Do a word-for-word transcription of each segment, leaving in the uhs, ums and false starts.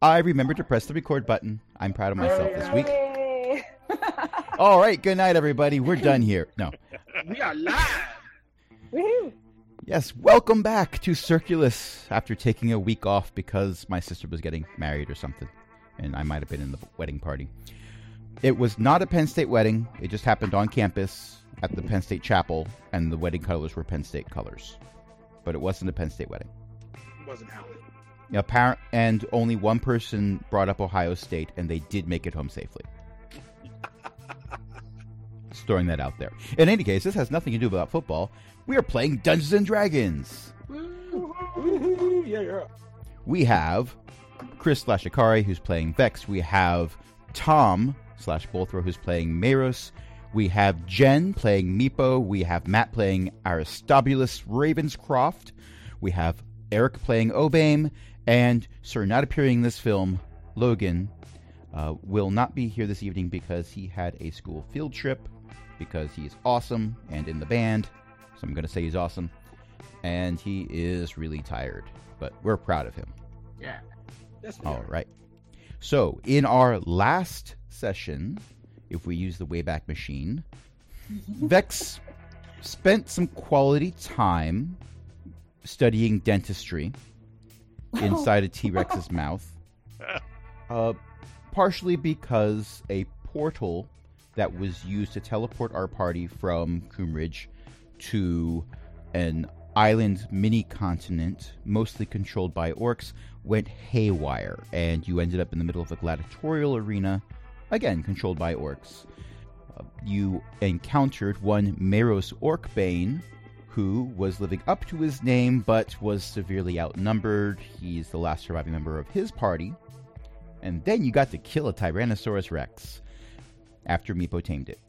I remembered to press the record button. I'm proud of myself this week. Yay! All right, good night, everybody. We're done here. No. We are live. Woohoo! Yes, welcome back to Circulus after taking a week off because my sister was getting married or something, and I might have been in the wedding party. It was not a Penn State wedding. It just happened on campus at the Penn State Chapel, and the wedding colors were Penn State colors. But it wasn't a Penn State wedding. Wasn't happening. Apparent, and only one person brought up Ohio State, and they did make it home safely. Just throwing that out there. In any case, this has nothing to do about football. We are playing Dungeons and Dragons. Woo-hoo, yeah, yeah. We have Chris slash Akari, who's playing Vex. We have Tom slash Bolthro, who's playing Meros. We have Jen playing Meepo. We have Matt playing Aristobulus Ravenscroft. We have Eric playing Obame. And Sir, not appearing in this film, Logan, uh, will not be here this evening because he had a school field trip, because he's awesome and in the band. So I'm going to say he's awesome. And he is really tired, but we're proud of him. Yeah. Yes, we All are. right. So in our last session, if we use the Wayback Machine, Vex spent some quality time studying dentistry inside a T-Rex's mouth. Uh, partially because a portal that was used to teleport our party from Coomridge to an island mini-continent, mostly controlled by orcs, went haywire, and you ended up in the middle of a gladiatorial arena, again, controlled by orcs. Uh, you encountered one Meros Orcbane, who was living up to his name, but was severely outnumbered. He's the last surviving member of his party. And then you got to kill a Tyrannosaurus Rex after Meepo tamed it.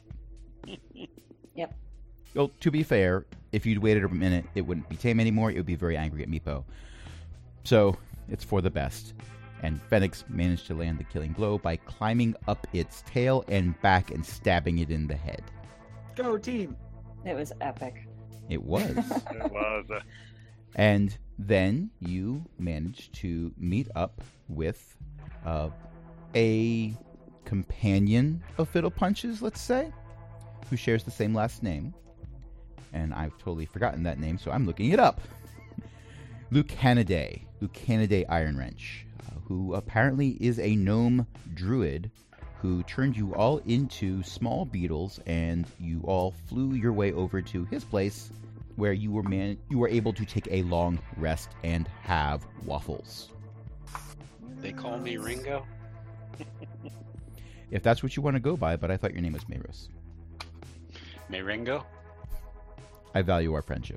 Yep. Well, to be fair, if you'd waited a minute, it wouldn't be tame anymore. It would be very angry at Meepo. So, it's for the best. And Phoenix managed to land the killing blow by climbing up its tail and back and stabbing it in the head. Go team. It was epic. It was. It was. Uh, And then you managed to meet up with uh, a companion of Fiddle Punch's, let's say, who shares the same last name. And I've totally forgotten that name, so I'm looking it up. Lucanidae. Lucanidae Iron Wrench, uh, who apparently is a gnome druid who turned you all into small beetles, and you all flew your way over to his place, where you were man- you were able to take a long rest and have waffles. they call me Ringo. If that's what you want to go by, but I thought your name was Meros. May Ringo? I value our friendship.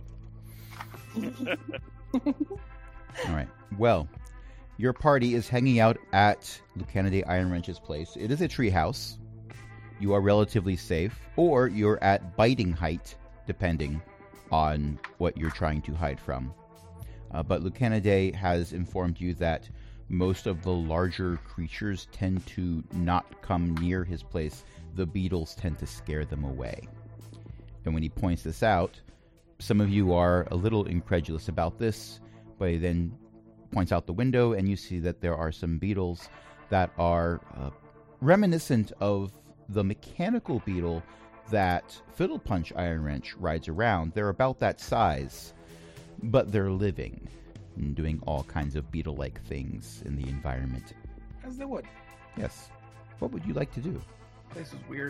All right. Well, your party is hanging out at Lucanidae Iron Wrench's place. It is a treehouse. You are relatively safe, or you're at biting height, depending on what you're trying to hide from. Uh, but Lucanidae has informed you that most of the larger creatures tend to not come near his place. The beetles tend to scare them away. And when he points this out, some of you are a little incredulous about this, but he then points out the window, and you see that there are some beetles that are uh, reminiscent of the mechanical beetle that Fiddle Punch Iron Wrench rides around. They're about that size, but they're living and doing all kinds of beetle-like things in the environment. As they would. Yes. What would you like to do? This is weird.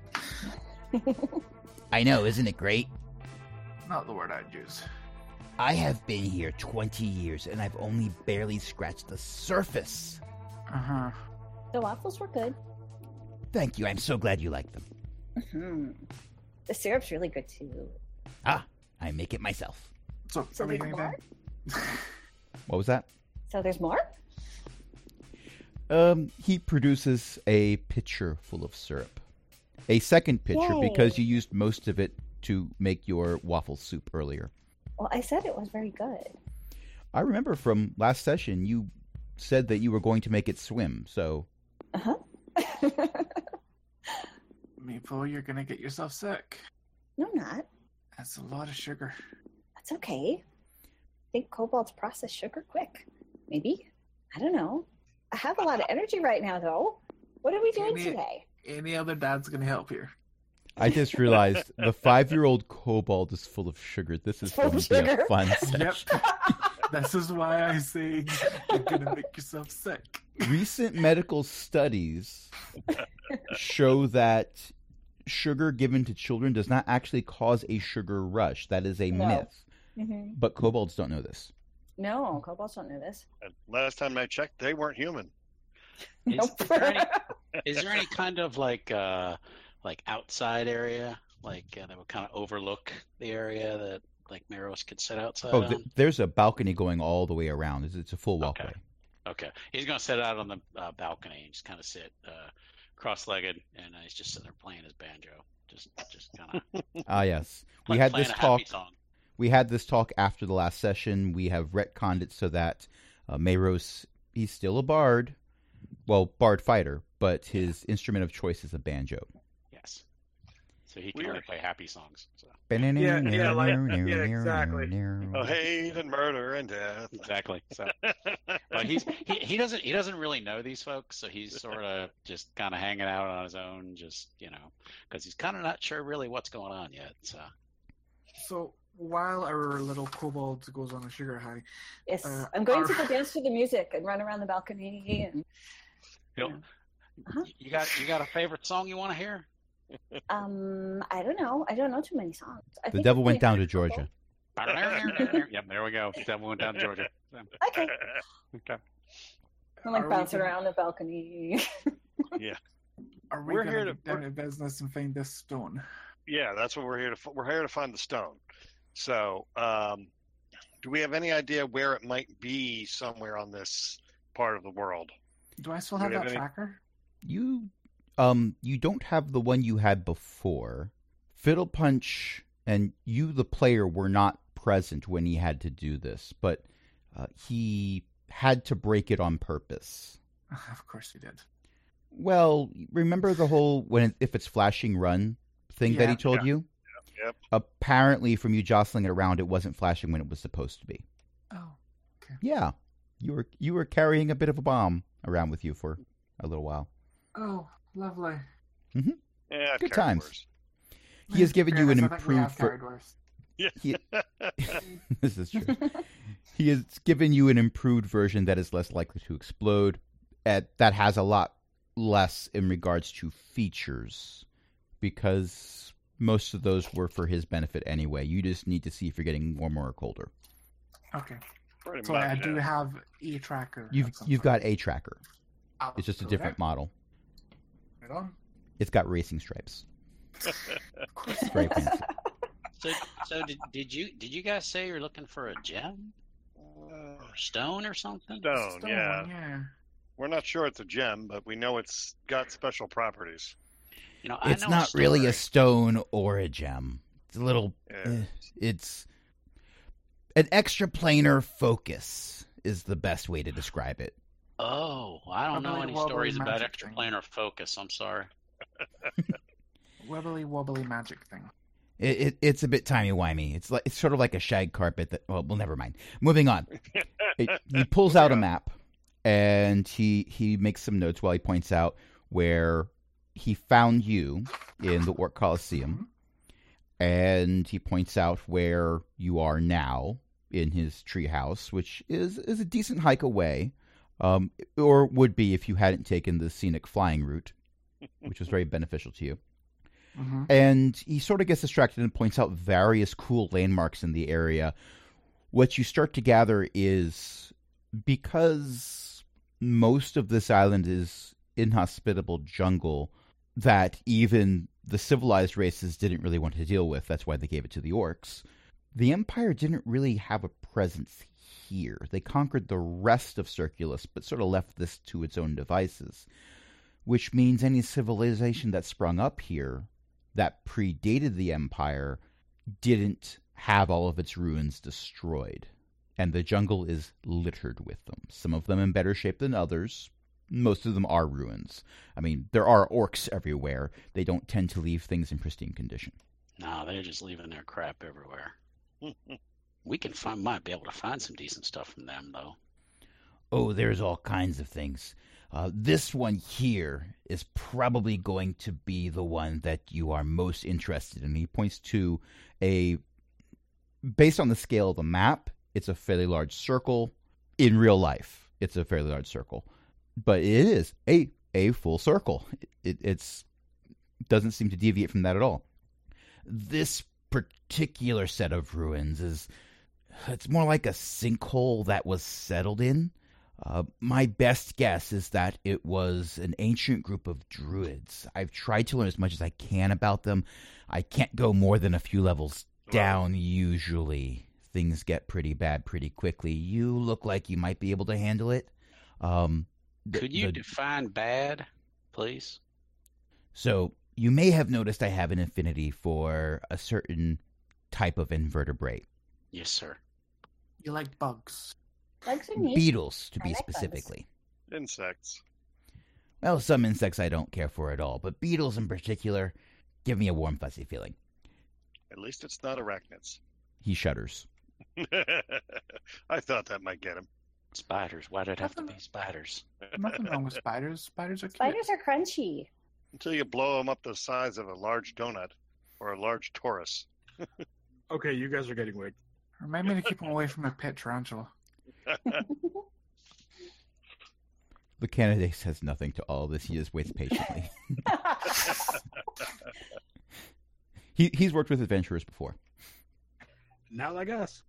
I know, isn't it great? Not the word I'd use. I have been here twenty years, and I've only barely scratched the surface. Uh-huh. The waffles were good. Thank you. I'm so glad you like them. hmm The syrup's really good too. Ah, I make it myself. So, So are we there's going more? back? What was that? So there's more? Um, he produces a pitcher full of syrup. A second pitcher Yay. because you used most of it to make your waffle soup earlier. Well, I said it was very good. I remember from last session you said that you were going to make it swim, so... Uh-huh. Meepo, you're gonna get yourself sick. No, I'm not. That's a lot of sugar. That's okay. I think kobolds process sugar quick. Maybe. I don't know. I have a lot of energy right now, though. What are we doing Any- today? Any other dad's gonna help here. I just realized the five-year-old kobold is full of sugar. This is Full going of to be a sugar. fun Yep. session. This is why I say you're gonna make yourself sick. Recent medical studies show that sugar given to children does not actually cause a sugar rush. That is a No. myth. hmm But kobolds don't know this. No, kobolds don't know this. And last time I checked, they weren't human. Is, Nope. is there any is there any kind of like uh like outside area like uh, that would kind of overlook the area that like Meros could sit outside Oh, on? th- there's a balcony going all the way around. It's, it's a full walkway. Okay. Okay, he's gonna sit out on the uh, balcony and just kind of sit uh, cross-legged, and uh, he's just sitting there playing his banjo, just just kind of Ah, yes. We play, had playing this a happy talk. song. We had this talk after the last session. We have retconned it so that uh, Meros, he's still a bard. Well, bard fighter, but his instrument of choice is a banjo. Yes, so he can Weird. only play happy songs. So. Yeah, yeah, like- yeah, exactly. Oh, hate and murder and death. Exactly. So, but he's he, he doesn't he doesn't really know these folks, so he's sort of just kind of hanging out on his own, just you know, because he's kind of not sure really what's going on yet. So So while our little kobold goes on a sugar high, Yes, Uh, I'm going our- to go dance to the music and run around the balcony. And you, know, Uh-huh. you got you got a favorite song you want to hear? um, I don't know. I don't know too many songs. I The think devil I'm went down playing to Kobold. Georgia. Yep, there we go. Devil went down to Georgia. So, Okay, okay. I'm like Are we bouncing gonna- around the balcony. are we We're gonna here get to- down to business and find this stone? Yeah, that's what we're here to. f- We're here to find the stone. So, um, do we have any idea where it might be somewhere on this part of the world? Do I still Do have we have that any- tracker? You, um, you don't have the one you had before. Fiddle Punch and you, the player, were not present when he had to do this, but uh, he had to break it on purpose. Of course we did. Well, remember the whole when if it's flashing run thing that he Yeah. told Yeah. you? Yep. Apparently, from you jostling it around, it wasn't flashing when it was supposed to be. Oh, Yeah, you were you were carrying a bit of a bomb around with you for a little while. oh, lovely. Yeah, Good carry times. worse. He has given you an Fairness, I think we have improved. ver- carried worse. He, this is true. He has given you an improved version that is less likely to explode. At, that has a lot less in regards to features, because most of those were for his benefit anyway. You just need to see if you're getting warmer or colder. Okay, Pretty so much, I do yeah. have a tracker. You've of some you've sort. got a tracker. I'll It's just a go different there. model. Right on. It's got racing stripes. Of course. It's very fancy. So so did did you did you guys say you're looking for a gem or stone or something? Stone, Stone, yeah. yeah. We're not sure it's a gem, but we know it's got special properties. You know, I It's know not really a story. stone or a gem. It's a little. Yeah. eh, it's an extra planar focus is the best way to describe it. Oh, I don't know Probably any wobbly stories about magic extra thing. planar focus. I'm sorry. Wibbly wobbly magic thing. It, it it's a bit timey wimey. It's like it's sort of like a shag carpet. That well, well, never mind. Moving on. It- he pulls out a map, and he he makes some notes while he points out where he found you in the Orc Coliseum, and he points out where you are now in his treehouse, which is is a decent hike away, um, or would be if you hadn't taken the scenic flying route, which was very beneficial to you. Mm-hmm. And he sort of gets distracted and points out various cool landmarks in the area. What you start to gather is because most of this island is inhospitable jungle that even the civilized races didn't really want to deal with. That's why they gave it to the orcs. The Empire didn't really have a presence here. They conquered the rest of Circulus, but sort of left this to its own devices, which means any civilization that sprung up here that predated the Empire didn't have all of its ruins destroyed. And the jungle is littered with them. Some of them in better shape than others. Most of them are ruins. I mean, there are orcs everywhere. They don't tend to leave things in pristine condition. No, they're just leaving their crap everywhere. We can find might be able to find some decent stuff from them though. Oh, there's all kinds of things. Uh, this one here is probably going to be the one that you are most interested in. He points to a, based on the scale of the map, it's a fairly large circle. In real life, it's a fairly large circle. But it is a, a full circle. It it's, doesn't seem to deviate from that at all. This particular set of ruins is, it's more like a sinkhole that was settled in. Uh, my best guess is that it was an ancient group of druids. I've tried to learn as much as I can about them. I can't go more than a few levels down usually. Things get pretty bad pretty quickly. You look like you might be able to handle it. Um, the, Could you the, define bad, please? So you may have noticed I have an affinity for a certain type of invertebrate. Yes, sir. You like bugs. Bugs are neat. Beetles, to I be like bugs. specifically. Insects. Well, some insects I don't care for at all, but beetles in particular give me a warm, fuzzy feeling. At least it's not arachnids. He shudders. I thought that might get him. Spiders. Why did it have to Nothing- be spiders? Nothing wrong with spiders. Spiders are cute. Spiders are crunchy. Until you blow them up the size of a large donut or a large torus. Okay, you guys are getting weird. Remind me to keep them away from a pet tarantula. The candidate says nothing to all this. He just waits patiently. he He's worked with adventurers before. Not like us.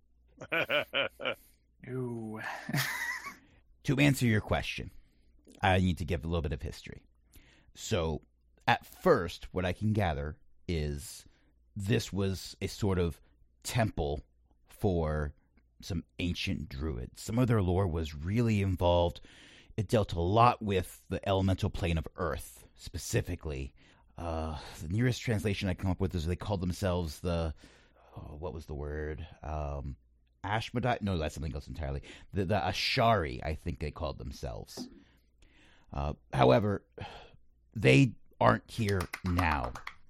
Ooh. To answer your question, I need to give a little bit of history. So, at first, what I can gather is this was a sort of temple for some ancient druids. Some of their lore was really involved. It dealt a lot with the elemental plane of Earth, specifically. Uh, the nearest translation I come up with is they called themselves the... Oh, what was the word? Um, Ashmedai? No, that's something else entirely. The, the Ashari, I think they called themselves. Uh, however, they aren't here now.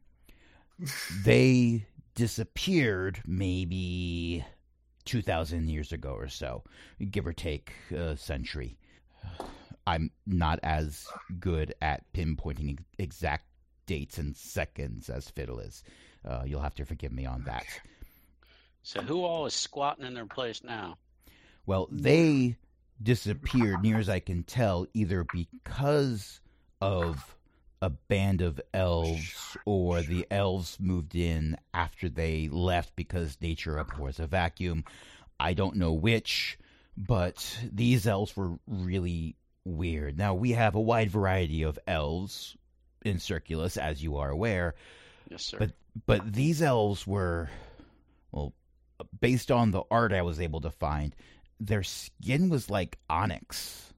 They disappeared maybe two thousand years ago or so, give or take a century. I'm not as good at pinpointing exact dates and seconds as Fiddle is. Uh, you'll have to forgive me on that. So who all is squatting in their place now? Well, they disappeared, near as I can tell, either because of a band of elves or the elves moved in after they left because nature abhors a vacuum. I don't know which, but these elves were really weird. Now, we have a wide variety of elves in Circulus, as you are aware. Yes, sir. But but these elves were, well, based on the art I was able to find, their skin was like onyx.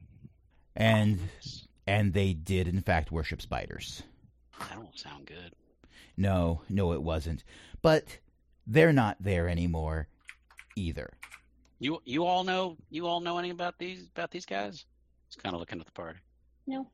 And and they did, in fact, worship spiders. That don't sound good. No, no, it wasn't. But they're not there anymore either. You you all know you all know anything about these about these guys? Just kind of looking at the party. No.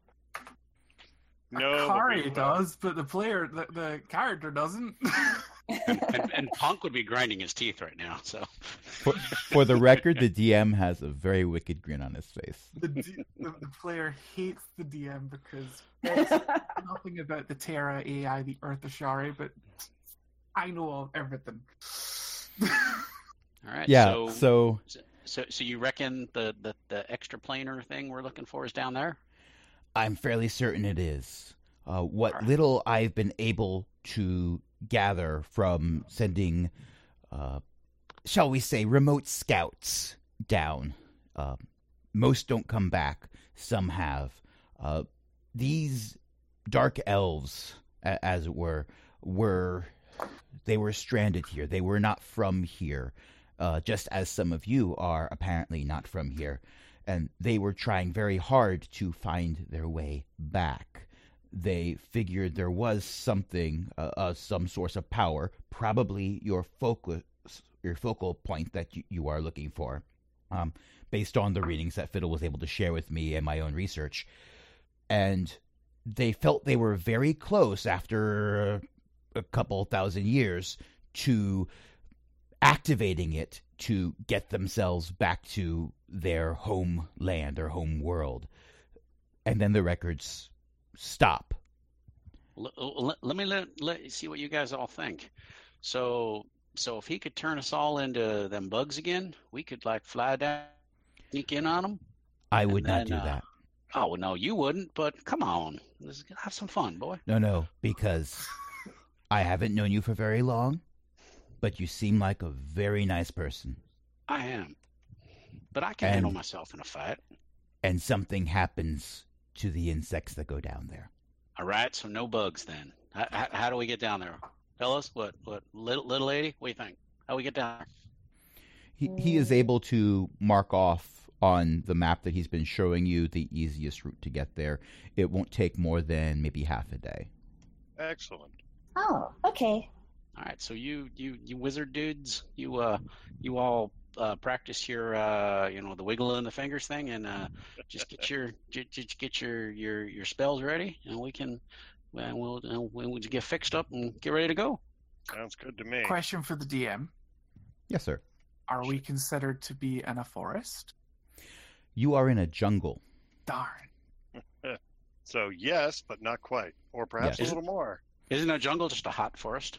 No, Akari but we- does, but the player, the, the character doesn't. And, and, and Punk would be grinding his teeth right now. So For, for the record, the D M has a very wicked grin on his face. the, D, the, the player hates the D M because it's nothing about the Terra A I, the Earth Ashari, but I know all everything. all right. Yeah, So so so, so you reckon the, the the extra planar thing we're looking for is down there? I'm fairly certain it is. Uh, what Alright. little I've been able to gather from sending, uh, shall we say, remote scouts down. Uh, most don't come back. Some have. Uh, these dark elves, a- as it were, were they were stranded here. They were not from here, uh, just as some of you are apparently not from here. And they were trying very hard to find their way back. They figured there was something, uh, uh, some source of power, probably your focus, your focal point that you, you are looking for, um, based on the readings that Fiddle was able to share with me and my own research. And they felt they were very close after a couple thousand years to activating it to get themselves back to their homeland or home world. And then the records stop. L- l- let me let, let see what you guys all think. So, so if he could turn us all into them bugs again, we could like fly down, sneak in on them. I would And not then, do uh, that. Oh well, no, you wouldn't. But come on, let's have some fun, boy. No, no, because I haven't known you for very long, but you seem like a very nice person. I am, but I can And- handle myself in a fight. And something happens to the insects that go down there. All right, so no bugs then. How, how, how do we get down there, fellas? What, what, little little lady? What do you think? How we get down there? He, he is able to mark off on the map that he's been showing you the easiest route to get there. It won't take more than maybe half a day. Excellent. Oh, okay. All right, so you you you wizard dudes, you uh you all uh, practice your uh you know the wiggle in the fingers thing, and uh just get your just, just get your your your spells ready, and we can and we'll and we'll just get fixed up and get ready to go. Sounds good to me. Question for the D M: Yes, sir. Are we considered to be in a forest? You are in a jungle. Darn. So yes, but not quite, or perhaps Yes. a little more. Isn't a jungle just a hot forest?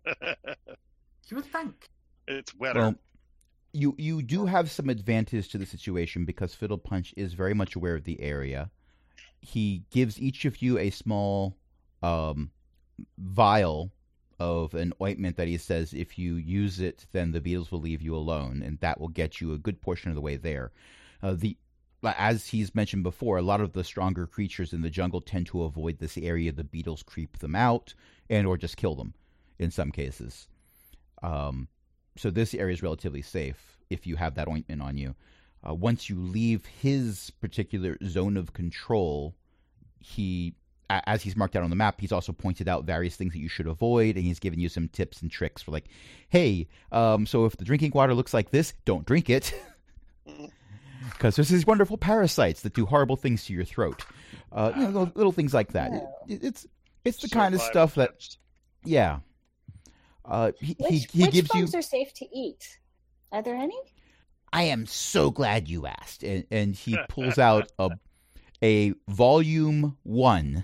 You would think. It's wetter. Well, you you do have some advantage to the situation because Fiddle Punch is very much aware of the area. He gives each of you a small um, vial of an ointment that he says if you use it, then the beetles will leave you alone, and that will get you a good portion of the way there. Uh, the as he's mentioned before, a lot of the stronger creatures in the jungle tend to avoid this area. The beetles creep them out and or just kill them in some cases. Um, so this area is relatively safe if you have that ointment on you. Uh, once you leave his particular zone of control, he, a- as he's marked out on the map, he's also pointed out various things that you should avoid, and he's given you some tips and tricks for like, hey, um, so if the drinking water looks like this, don't drink it. Because there's these wonderful parasites that do horrible things to your throat. Uh, you know, little, little things like that. It, it's it's the kind of Survival stuff that, tips. yeah. Uh, he Which, he, he which gives you. bugs are safe to eat? Are there any? I am so glad you asked. And, and he pulls out a a volume one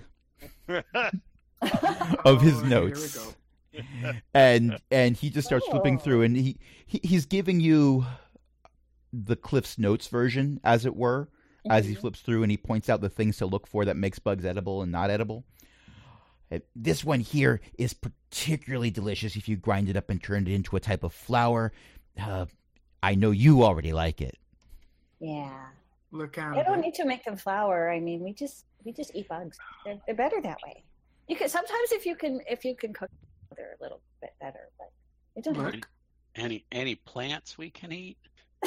of his Oh, notes. Here we go. and and he just starts flipping Oh. through, and he, he he's giving you the Cliff's Notes version, as it were, as he Mhm. flips through, and he points out the things to look for that makes bugs edible and not edible. Uh, This one here is particularly delicious if you grind it up and turn it into a type of flour. Uh, I know you already like it. Yeah. Look I out. don't need to make them flour. I mean, we just we just eat bugs. They're, they're better that way. You can sometimes if you can if you can cook, they're a little bit better. But it doesn't. Look. Any any plants we can eat?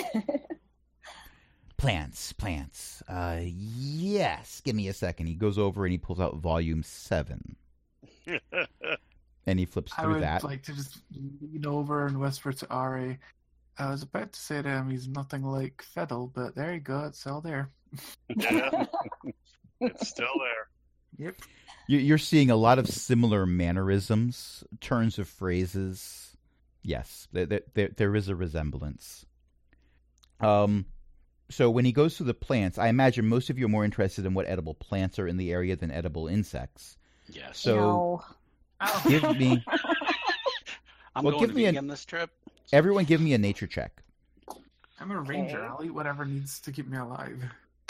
Plants, plants. Uh, yes. Give me a second. He goes over and he pulls out volume seven, and he flips I through would that. like to just lean over and whisper to Ari. I was about to say to him he's nothing like Fiddle, but there you go, it's all there. Yeah, it's still there. Yep. You- You're seeing a lot of similar mannerisms, turns of phrases. Yes, there, there, there, there is a resemblance. Um, so when he goes through the plants, I imagine most of you are more interested in what edible plants are in the area than edible insects. Yes. So no. Oh. give me, I'm well, going give to me a- vegan this trip. everyone give me a nature check. I'm a ranger. Okay. I'll eat whatever needs to keep me alive.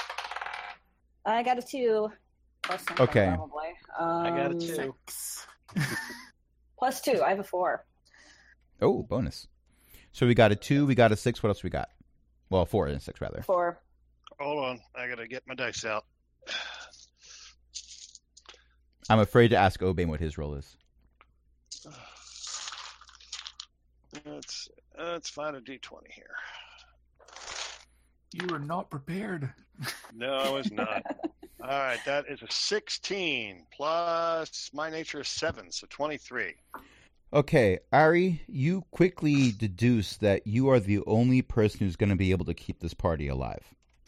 I got a two. Plus something, Okay. Probably. Um, I got a two. Six. Plus two. I have a four. Oh, bonus. So we got a two, we got a six. What else we got? Well, four and a six, rather. Four. Hold on, I gotta get my dice out. I'm afraid to ask Obane what his role is. Let's let's find a D twenty here. You were not prepared. No, I was not. All right, that is a sixteen plus my nature is seven, so twenty-three. Okay, Ari, you quickly deduce that you are the only person who's going to be able to keep this party alive.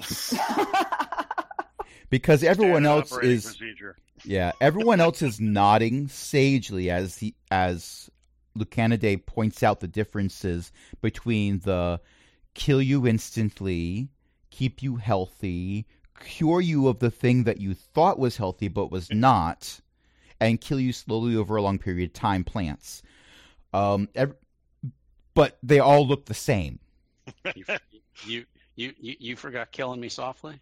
Because everyone Standard else operating is procedure. yeah, everyone else is nodding sagely as he as Lucanidae points out the differences between the kill you instantly, keep you healthy, cure you of the thing that you thought was healthy but was not, and kill you slowly over a long period of time plants. Um, every, but they all look the same. You, you, you, you, you forgot killing me softly?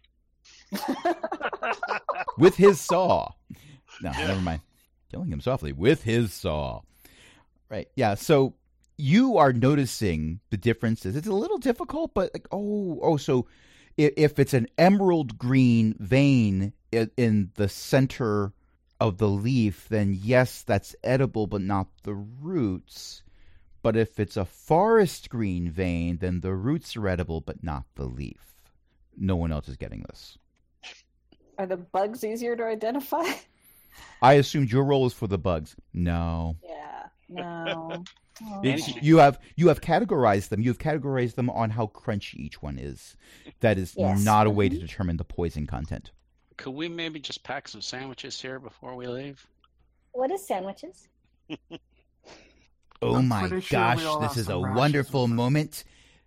With his saw. No, Yeah. never mind. Killing him softly with his saw. Right. Yeah. So you are noticing the differences. It's a little difficult, but like, oh, oh, so if, if it's an emerald green vein in, in the center of the leaf, then yes, that's edible, but not the roots. But if it's a forest green vein, then the roots are edible, but not the leaf. No one else is getting this. Are the bugs easier to identify? I assumed your role is for the bugs. No. Yeah. No. Oh. It's, you have you have categorized them. You have categorized them on how crunchy each one is. That is Yes. not a way to determine the poison content. Could we maybe just pack some sandwiches here before we leave? What is sandwiches? Oh I'm my pretty sure gosh, we all this have is a some rashes wonderful with them. moment.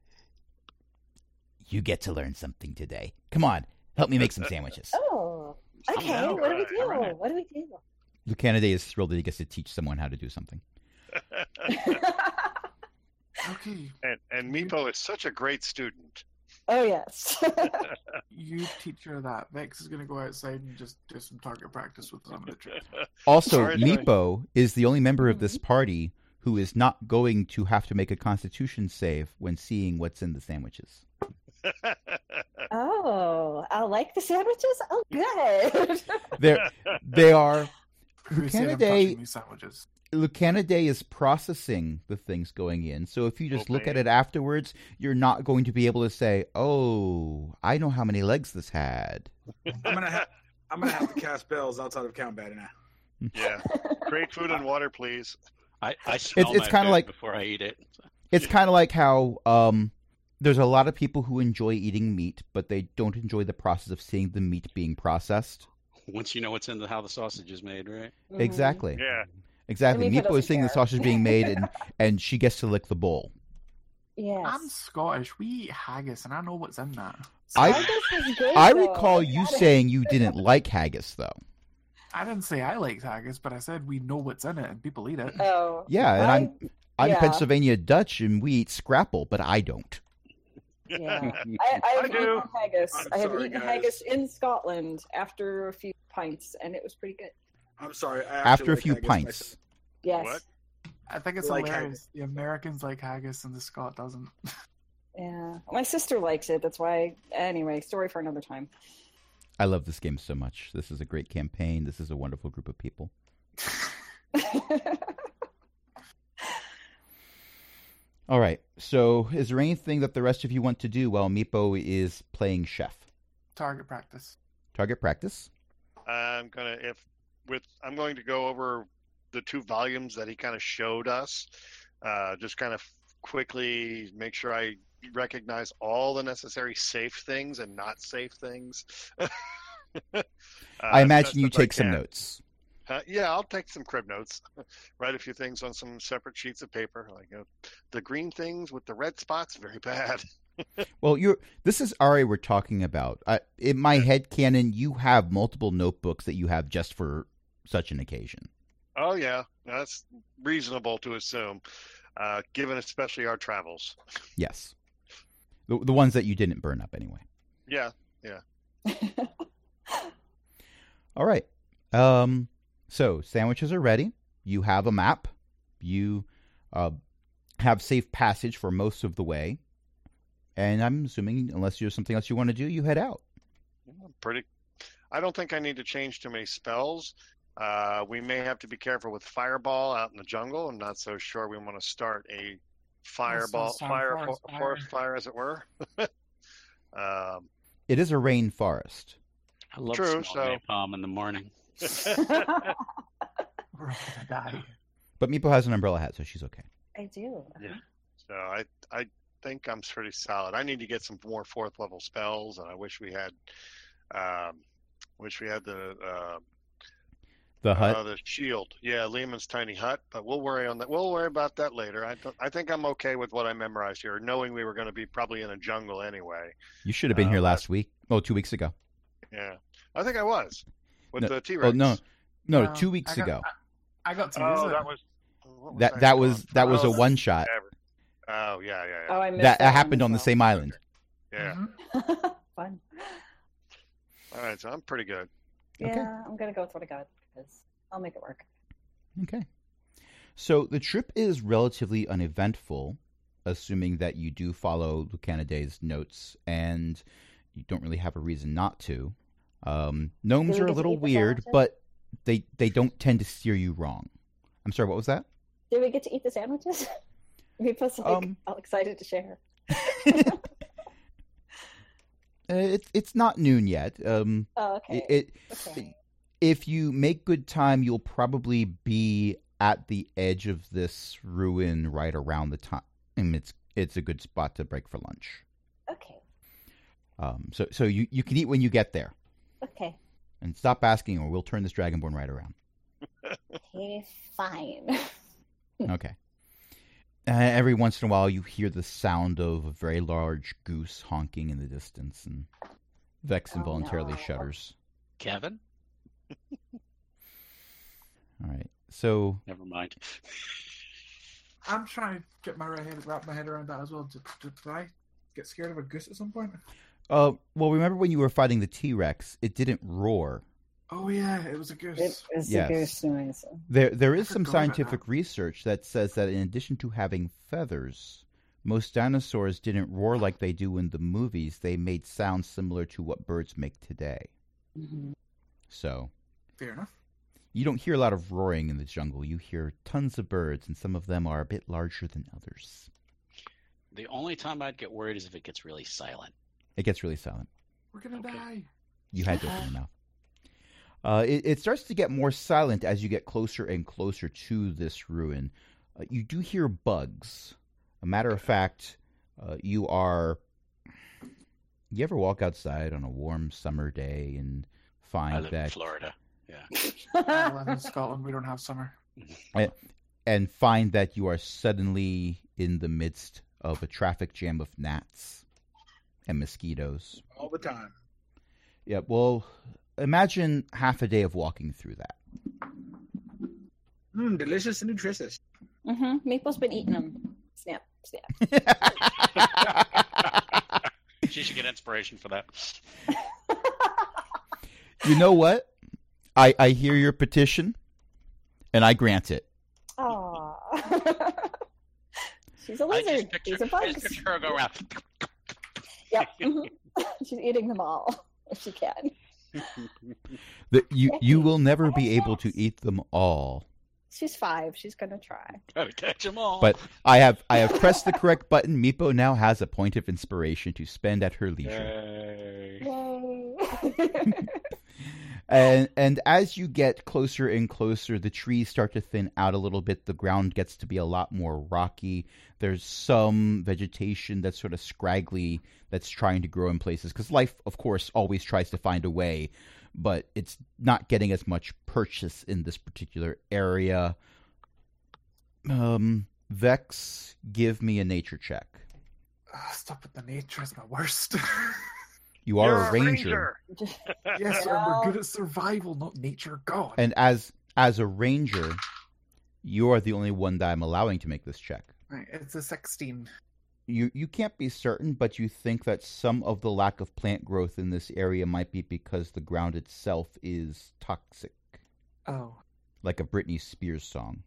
You get to learn something today. Come on, help me make some sandwiches. Oh. Okay. All What do we right, do? all right. What do we do? Lucanidae is thrilled that he gets to teach someone how to do something. Okay, and and Meepo is such a great student. Oh yes. you teach her that. Vex is going to go outside and just do some target practice with some of the tricks. Also, Sorry, sorry. Meepo is the only member of this party who is not going to have to make a Constitution save when seeing what's in the sandwiches. Oh, I like the sandwiches. Oh, good. They're, they are Who said I'm Lucanidae- touching these sandwiches? Lucanidae is processing the things going in. So if you just Oh, look at man. it afterwards, you're not going to be able to say, "Oh, I know how many legs this had." I'm gonna have I'm gonna have to cast spells outside of combat now. Yeah. Great food and water, please. I, I smell it's my kinda food like- before I eat it. It's kind of like how um, there's a lot of people who enjoy eating meat, but they don't enjoy the process of seeing the meat being processed. Once you know what's in the how the sausage is made, right? Mhm. Exactly. Yeah. Exactly. And Meepo Meepo is doesn't seeing the care. sausage being made, and, and she gets to lick the bowl. Yes. I'm Scottish. We eat haggis, and I know what's in that. I- Haggis is good, I though. recall you Got it. saying you didn't like haggis, though. I didn't say I liked haggis, but I said we know what's in it and people eat it. Oh. Yeah, and I- I'm I'm yeah. Pennsylvania Dutch, and we eat scrapple, but I don't. Yeah. I, I have I do. eaten haggis. I'm I have sorry, eaten guys. haggis in Scotland after a few pints, and it was pretty good. I'm sorry. I After actually a like few haggis pints. myself. Yes. What? I think it's Like hilarious. The Americans like haggis and the Scot doesn't. Yeah. My sister likes it. That's why. Anyway, story for another time. I love this game so much. This is a great campaign. This is a wonderful group of people. All right. So, is there anything that the rest of you want to do while Meepo is playing chef? Target practice. Target practice. I'm gonna if with I'm going to go over the two volumes that he kind of showed us. Uh, just kind of quickly make sure I recognize all the necessary safe things and not safe things. Uh, I as imagine best you as I take some can. notes. Uh, yeah, I'll take some crib notes. Write a few things on some separate sheets of paper. Like uh, the green things with the red spots, very bad. Well, you're. This is Ari we're talking about. I, in my head canon, you have multiple notebooks that you have just for such an occasion. Oh yeah, that's reasonable to assume, uh, given especially our travels. Yes, the the ones that you didn't burn up anyway. Yeah, All right. Um. So sandwiches are ready. You have a map. You uh, have safe passage for most of the way. And I'm assuming, unless there's something else you want to do, you head out. pretty. I don't think I need to change too many spells. Uh, we may have to be careful with fireball out in the jungle. I'm not so sure we want to start a fireball, sounds fire, forest fo- fire. forest fire, as it were. um, It is a rain forest. I love True, smelling so- napalm in the morning. We're all gonna die. But Meepo has an umbrella hat, so she's okay. I do. Yeah. So I I think I'm pretty solid. I need to get some more fourth level spells, and I wish we had, um, wish we had the uh, The hut. Uh, the shield. Yeah, Lehman's tiny hut. But we'll worry on that. We'll worry about that later. I th- I think I'm okay with what I memorized here, knowing we were going to be probably in a jungle anyway. You should have been uh, here last last- week. Oh, two weeks ago. Yeah, I think I was with No- the T-Rex. Oh no, no, No, two weeks I got- ago. I got to use Oh, it. that was. what was That I that doing? was that was a Oh, one shot. whatever. Oh yeah, yeah, yeah. Oh, I missed That, that that happened one on the as same island. yeah. Mhm. Fun. All right, so I'm pretty good. Yeah, Okay. I'm gonna go with what I got because I'll make it work. Okay. So the trip is relatively uneventful, assuming that you do follow Lucaniday's notes and you don't really have a reason not to. Um, gnomes Do we are a get to little eat the weird, sandwiches? but they they don't tend to steer you wrong. I'm sorry, what was that? Did we get to eat the sandwiches? We both like Um, all excited to share. Uh, it's it's not noon yet. Um, Oh, okay. it, it okay. if you make good time, you'll probably be at the edge of this ruin right around the time. And it's it's a good spot to break for lunch. Okay. Um, so so you, you can eat when you get there, Okay. and stop asking, or we'll turn this dragonborn right around. Okay. Fine. Okay. Uh, every once in a while, you hear the sound of a very large goose honking in the distance, and Vex Oh, involuntarily no. shudders. Kevin? All right. So Never mind. I'm trying to get my right head, wrap my head around that as well. Did, did I get scared of a goose at some point? Uh, well, remember when you were fighting the T-Rex, it didn't roar. Oh yeah, it was a goose. It was Yes. a goose noise. There, there is I some forgot about scientific that. research that says that in addition to having feathers, most dinosaurs didn't roar like they do in the movies. They made sounds similar to what birds make today. Mm-hmm. So Fair enough. you don't hear a lot of roaring in the jungle. You hear tons of birds, and some of them are a bit larger than others. The only time I'd get worried is if it gets really silent. It gets really silent. We're gonna Okay. die. You had to open your mouth. Uh, it, it starts to get more silent as you get closer and closer to this ruin. Uh, you do hear bugs. A matter of fact, uh, you are. You ever walk outside on a warm summer day and I find live in that Florida. Yeah. I live in Scotland. We don't have summer. and find that you are suddenly in the midst of a traffic jam of gnats and mosquitoes? All the time. Yeah, well, imagine half a day of walking through that. Mmm, delicious and nutritious. Mm-hmm. Maple's been eating them. Snap, snap. She should get inspiration for that. You know what? I, I hear your petition, and I grant it. Aww. She's a I just lizard. picture, These are I just bugs. picture her go around. Yep. Mhm. She's eating them all if she can. The, you you will never be able to eat them all. She's five. She's gonna try. Gotta catch them all. But I have I have pressed the correct button. Meepo now has a point of inspiration to spend at her leisure. Yay. Yay. And and as you get closer and closer, the trees start to thin out a little bit. The ground gets to be a lot more rocky. There's some vegetation that's sort of scraggly that's trying to grow in places. Because life, of course, always tries to find a way, but it's not getting as much purchase in this particular area. Um, Vex, give me a nature check. Ah, stop with the nature. It's my worst. You are You're a ranger. Yes, and we're good at survival, not nature. God. And as as a ranger, you are the only one that I'm allowing to make this check. Right, it's a sixteen. You you can't be certain, but you think that some of the lack of plant growth in this area might be because the ground itself is toxic, Oh. like a Britney Spears song.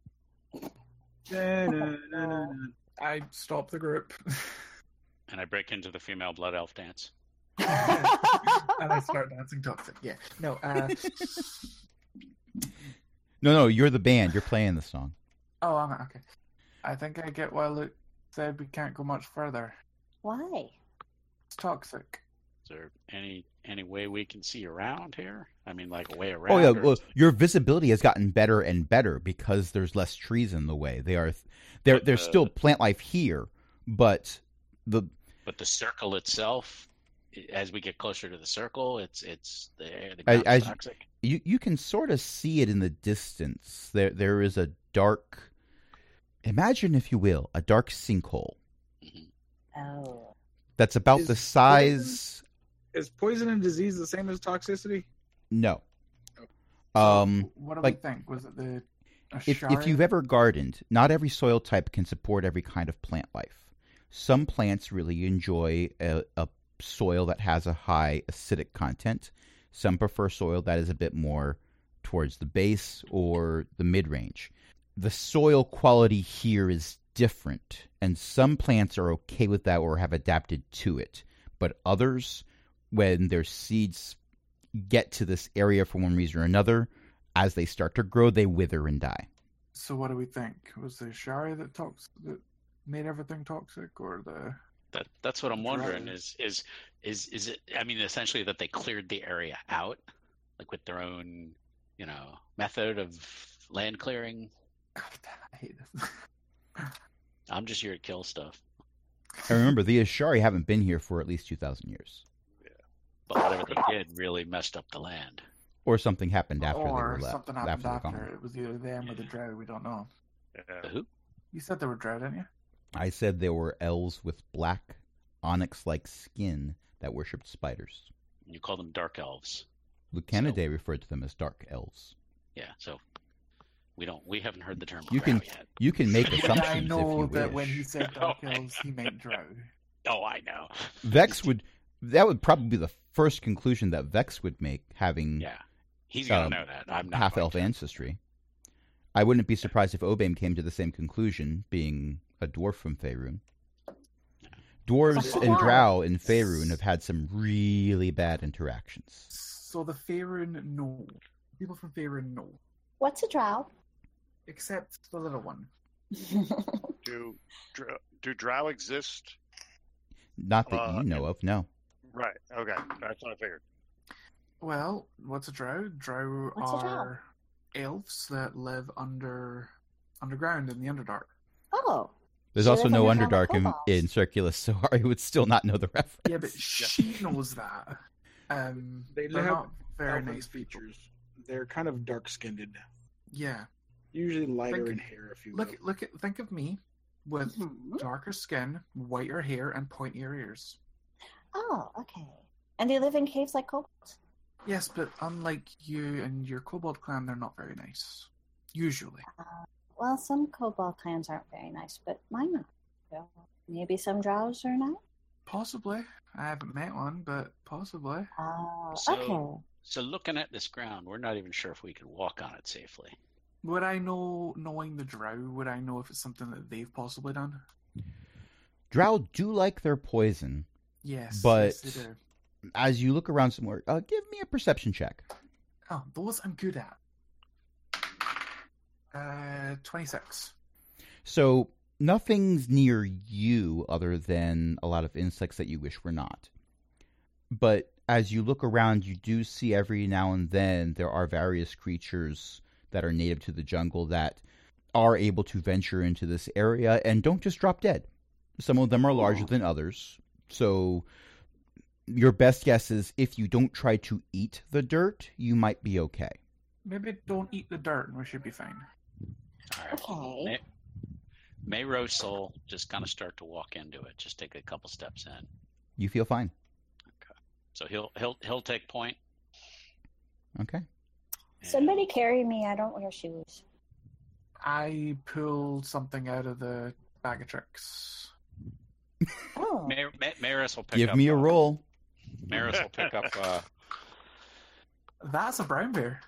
I stop the group. And I break into the female blood elf dance. And I start dancing toxic. Yeah. No, uh No, no, you're the band. You're playing the song. oh I'm okay. I think I get why Luke said we can't go much further. Why? It's toxic. Is there any any way we can see around here? I mean, like a way around? Oh yeah, or- well, your visibility has gotten better and better because there's less trees in the way. They are, there. But There's the- still plant life here, but the But the circle itself, as we get closer to the circle, it's it's the the As- ground's as- toxic. you you can sort of see it in the distance. There there is a dark. Imagine, if you will, a dark sinkhole Oh. that's about Is the size. Is poison and disease the same as toxicity? No. Um, what do like- we think? Was it the if Ashari? if you've ever gardened, not every soil type can support every kind of plant life. Some plants really enjoy a, a soil that has a high acidic content. Some prefer soil that is a bit more towards the base or the mid-range. The soil quality here is different, and some plants are okay with that or have adapted to it. But others, when their seeds get to this area for one reason or another, as they start to grow, they wither and die. So what do we think? Was the Ashari that tox that made everything toxic, or the? That that's what I'm wondering. Right. Is is is is it? I mean, essentially that they cleared the area out, like with their own, you know, method of land clearing. God, I hate this. I'm just here to kill stuff. And remember, the Ashari haven't been here for at least two thousand years. But whatever they did really messed up the land. Or something happened after or they were left. something happened after after. they were gone. It was either them or the Drow. We don't know. Yeah. The who? You said they were Drow, didn't you? I said there were elves with black, onyx-like skin that worshipped spiders. You call them dark elves. Luke Kennedy referred to them as dark elves. Yeah. So we don't. We haven't heard the term You drow can yet. You can make Yeah, assumptions I know if you that wish. when he said Dark Oh, I Elves, he meant Drow. Oh, I know. Vex would that would probably be the first conclusion that Vex would make, having Yeah. He's gonna Um, know that. I'm not. half going elf to. ancestry. I wouldn't be surprised if Obame came to the same conclusion, being a dwarf from Faerun. Dwarves Oh, and wow. drow in Faerun have had some really bad interactions. So the Faerun, no. People from Faerun, no. What's a drow? Except the little one. Do dr- do drow exist? Not that Uh, you know of, no. Right. Okay. That's what I figured. Well, what's a Drow? Drow What's a drow? are elves that live under underground in the Underdark. Oh. There's She also lives no underground Underdark with in, kobolds. in Circulus, so Ari would still not know the reference. Yeah, but she knows that. Um, They they're have not very Elven nice people. features. They're kind of dark-skinned. Yeah, Usually lighter Think- in hair, if you will. look, look at, think of me with Mhm. darker skin, whiter hair, and pointier ears. Oh, okay. And they live in caves like kobolds? Yes, but unlike you and your kobold clan, they're not very nice. Usually. Uh, well, some kobold clans aren't very nice, but mine are. So maybe some drows are not? Possibly. I haven't met one, but possibly. Oh, So- okay. So looking at this ground, we're not even sure if we can walk on it safely. Would I know, knowing the Drow, would I know if it's something that they've possibly done? Drow do like their poison. Yes. But- yes, they do. As you look around somewhere, uh, give me a perception check. Oh, those I'm good at. Uh, twenty-six. So nothing's near you other than a lot of insects that you wish were not. But as you look around, you do see every now and then there are various creatures that are native to the jungle that are able to venture into this area and don't just drop dead. Some of them are larger than others. So your best guess is if you don't try to eat the dirt, you might be okay. Maybe don't eat the dirt and we should be fine. All right. Okay. May, May Rose Soul just kind of start to walk into it. Just take a couple steps in. You feel fine. So he'll he'll he'll take point. Okay. and- Somebody carry me. I don't wear shoes. I pulled something out of the bag of tricks. Oh. May, May, Maris will pick Give up. me a uh, roll. Maris will pick up. Uh, That's a brown bear.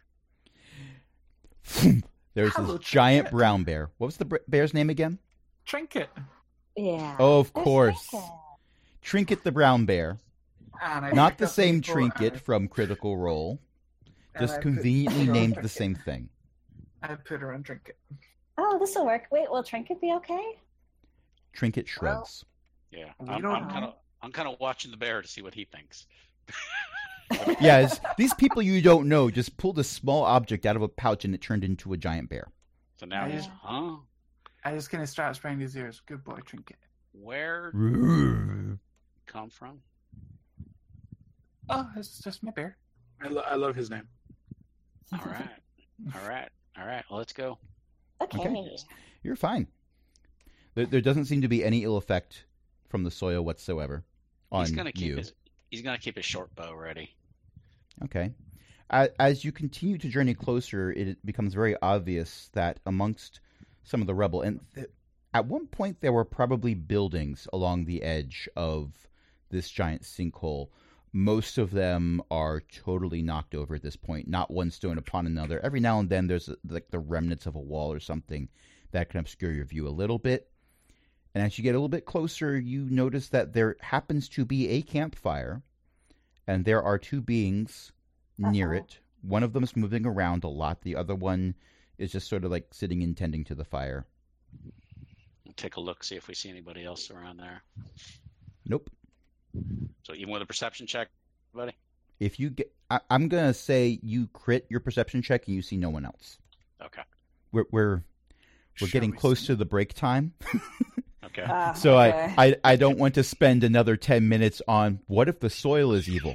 There's Hello, this giant Trinket. brown bear. What was the br- bear's name again? Trinket. Yeah. Oh, of There's course. Trinket. Trinket the brown bear. And I Not picked the up same info Trinket and- from Critical Role, and just I put- conveniently put her on named the Trinket. same thing. I put her on Trinket. Oh, this will work. Wait, will Trinket be okay? Trinket shrugs. yeah, We I'm, don't I'm know. kind of I'm kind of watching the bear to see what he thinks. Yeah, it's- these people you don't know just pulled a small object out of a pouch and it turned into a giant bear. So now he's, Yeah. huh? I just kind of scratched behind his ears. Good boy, Trinket. Where did Roar. you come from? Oh, it's just my bear. I, lo- I love his name. All right. All right. All right. Well, let's go. Okay. Okay. You're fine. There, there doesn't seem to be any ill effect from the soil whatsoever on He's gonna keep you. his. He's gonna keep his short bow ready. Okay. A- As you continue to journey closer, it becomes very obvious that amongst some of the rubble, and th- at one point there were probably buildings along the edge of this giant sinkhole. Most of them are totally knocked over at this point, not one stone upon another. Every now and then there's like the remnants of a wall or something that can obscure your view a little bit. And as you get a little bit closer, you notice that there happens to be a campfire, and there are two beings near Uh-oh. it. One of them is moving around a lot. The other one is just sort of like sitting and tending to the fire. Take a look, see if we see anybody else around there. Nope. So even with a perception check, buddy. If you get, I, I'm gonna say you crit your perception check and you see no one else. Okay. We're we're we're Shall getting we close see? to the break time, Okay. Ah, so okay. I, I I don't want to spend another ten minutes on what if the soil is evil.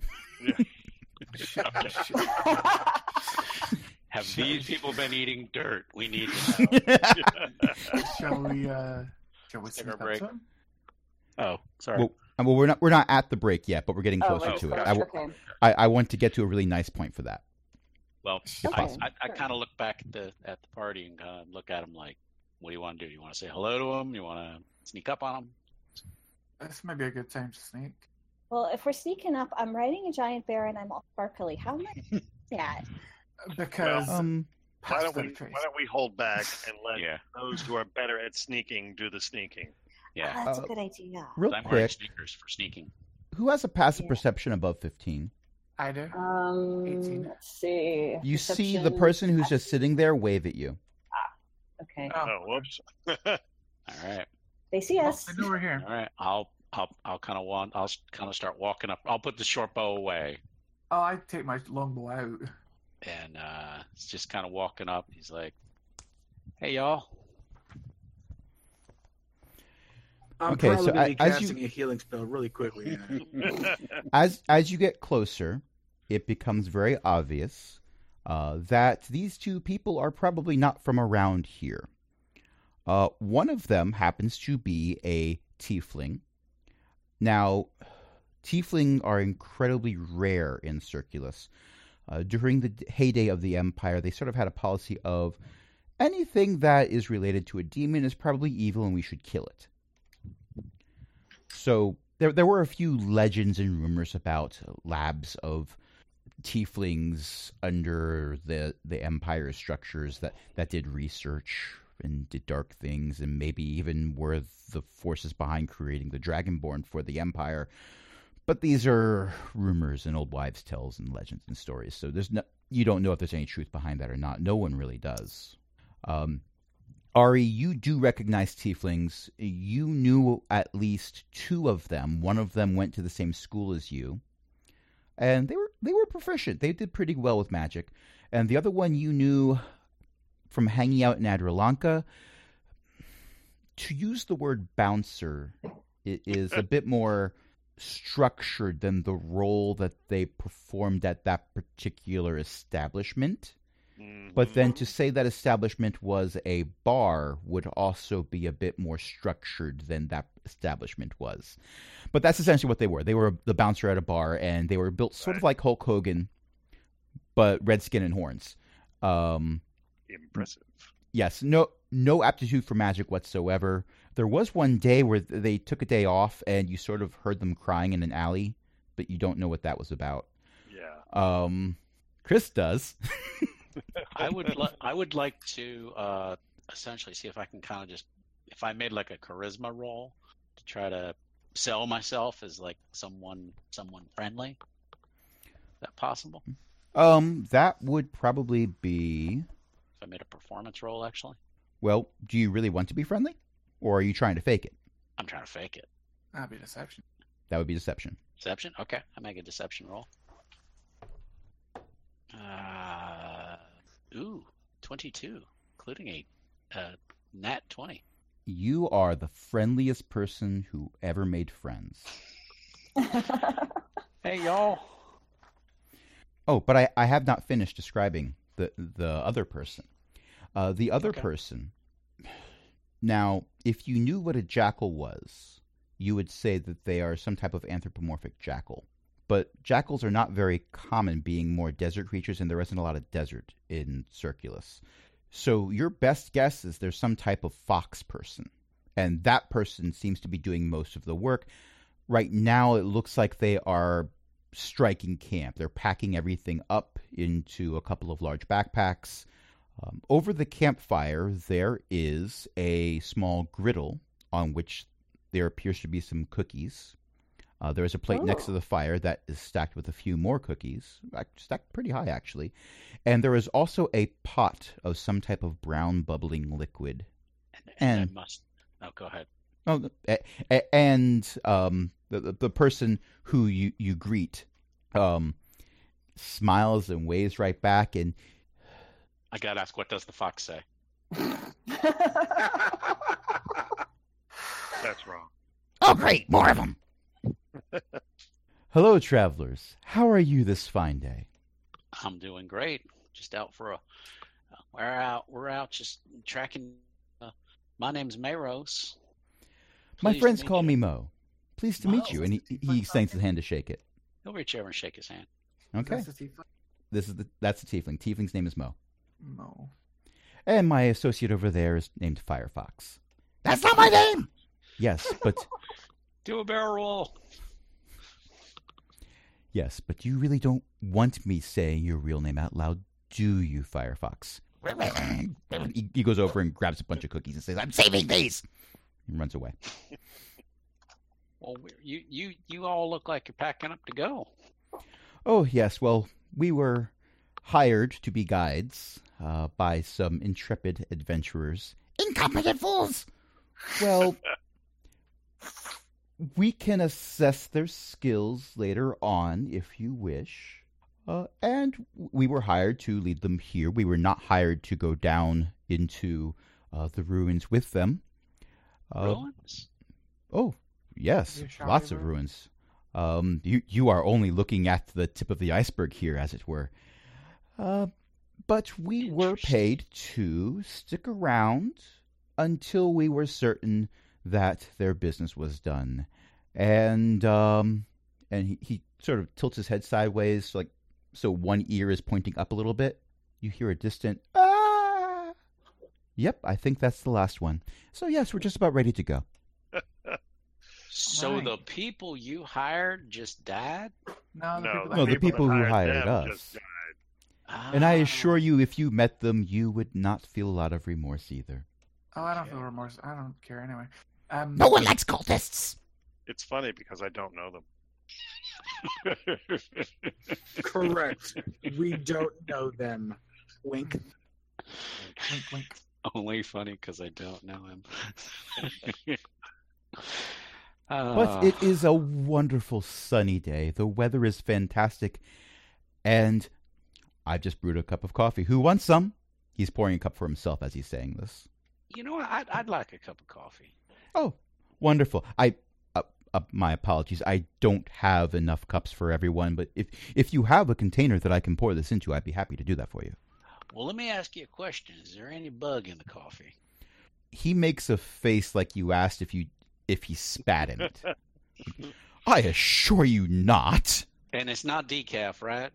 Okay. Have these people been eating dirt? We need to know. Shall we? Uh, shall we Take sneak our up break. to him? Oh, sorry. Well, uh, well, we're not we're not at the break yet, but we're getting Oh, closer we're to it. close. I, w- Okay. I I want to get to a really nice point for that. Well, If I, possible. I, I Sure. kind of look back at the at the party and kind of look at them like, what do you want to do? You want to say hello to them? You want to sneak up on them? This might be a good time to sneak. Well, if we're sneaking up, I'm riding a giant bear and I'm all sparkly. How am I doing that? Because Um, Why past don't we? the trace. Why don't we hold back and let Yeah. those who are better at sneaking do the sneaking? Yeah. Oh, that's Uh, a good idea. real I'm wearing quick, sneakers for sneaking. who has a passive Yeah. perception above fifteen? I do. Um, eighteen. let's see. You see the Perception- person who's just sitting there wave at you. Okay. Oh, Oh, whoops. All right. They see well, us. I know we're here. All right. I'll I'll I'll kind of want. I'll kind of start walking up. I'll put the short bow away Oh, I take my longbow out. and uh, it's just kind of walking up. He's like, "Hey, y'all." I'm Okay, probably so gonna be I- as you- casting a healing spell really quickly. Yeah. As as you get closer, it becomes very obvious uh, that these two people are probably not from around here. Uh, one of them happens to be a tiefling. Now, tiefling are incredibly rare in Circulus. Uh, during the heyday of the Empire, they sort of had a policy of anything that is related to a demon is probably evil and we should kill it. So there there were a few legends and rumors about labs of tieflings under the, the Empire structures that, that did research and did dark things and maybe even were the forces behind creating the Dragonborn for the Empire. But these are rumors and old wives' tales and legends and stories. So there's no, you don't know if there's any truth behind that or not. No one really does. Um, Ari, you do recognize tieflings. You knew at least two of them. One of them went to the same school as you. And they were they were proficient. They did pretty well with magic. And the other one you knew from hanging out in Adrilanka. To use the word bouncer, it is a bit more structured than the role that they performed at that particular establishment. But then to say that establishment was a bar would also be a bit more structured than that establishment was. But that's essentially what they were. They were the bouncer at a bar, and they were built sort of like Hulk Hogan, but red skin and horns. Um, Impressive. yes, no no aptitude for magic whatsoever. There was one day where they took a day off, and you sort of heard them crying in an alley, but you don't know what that was about. Yeah. Um, Chris does. I would li- I would like to uh, essentially see if I can kind of just if I made like a charisma roll to try to sell myself as like someone someone friendly. Is that possible? Um, that would probably be. If I made a performance roll, actually, Well, do you really want to be friendly, or are you trying to fake it? I'm trying to fake it. That'd be deception. That would be deception. Deception? Okay, I make a deception roll. Uh, ooh, twenty-two, including a uh, nat twenty. You are the friendliest person who ever made friends. Hey, y'all. Oh, but I, I have not finished describing the the other person. Uh, the other Okay. person. Now, if you knew what a jackal was, you would say that they are some type of anthropomorphic jackal. But jackals are not very common, being more desert creatures, and there isn't a lot of desert in Circulus. So your best guess is there's some type of fox person, and that person seems to be doing most of the work. Right now, it looks like they are striking camp. They're packing everything up into a couple of large backpacks. Um, over the campfire, there is a small griddle on which there appears to be some cookies. Uh, there is a plate next to the fire that is stacked with a few more cookies, stacked pretty high, actually. And there is also a pot of some type of brown bubbling liquid. And, And- I must. Oh, go ahead. Oh, a- a- and um, the, the the person who you, you greet um, smiles and waves right back, and I gotta ask, what does the fox say? That's wrong. oh, great, more of them. Hello, travelers. How are you this fine day? I'm doing great. Just out for a. Uh, we're out. We're out just tracking. Uh, my name's Mayros. My Pleased to friends meet call you. me Mo. Pleased to meet Mo. you. And he, he extends his hand to shake it. He'll reach over and shake his hand. Okay. That's the tiefling? This is the that's the tiefling. Tiefling's name is Mo. No. And my associate over there is named Firefox. That's not my name! Yes, but Do a barrel roll. yes, but you really don't want me saying your real name out loud, do you, Firefox? he, he goes over and grabs a bunch of cookies and says, I'm saving these! And runs away. Well, we- you you you all look like you're packing up to go. Oh, yes, well, we were hired to be guides uh, by some intrepid adventurers. Incompetent fools! Well, we can assess their skills later on if you wish. Uh, and we were hired to lead them here. We were not hired to go down into uh, the ruins with them. Uh, Ruins. Oh, yes, Yeah, shall lots we of go? ruins. Um, you you are only looking at the tip of the iceberg here, as it were. Uh, but we were Interesting. paid to stick around until we were certain that their business was done. And um, and he, he sort of tilts his head sideways, like so one ear is pointing up a little bit. You hear a distant ah. Yep, I think that's the last one. So yes, we're just about ready to go. So Right. the people you hired just died? No, the No, people the No, that the people who that hired them us. just And I Ah. assure you, if you met them, you would not feel a lot of remorse either. Oh, I don't feel remorse. I don't care anyway. Um, No one likes cultists. It's funny because I don't know them. Correct. We don't know them. Wink. Wink, wink. Only funny because I don't know him. But Ah. it is a wonderful sunny day. The weather is fantastic. And I've just brewed a cup of coffee. Who wants some? He's pouring a cup for himself as he's saying this. You know what? I'd, I'd like a cup of coffee. Oh, wonderful. I, uh, uh, my apologies. I don't have enough cups for everyone. But if, if you have a container that I can pour this into, I'd be happy to do that for you. Well, let me ask you a question. Is there any bug in the coffee? He makes a face like you asked if you if he spat in it. I assure you not. And it's not decaf, right?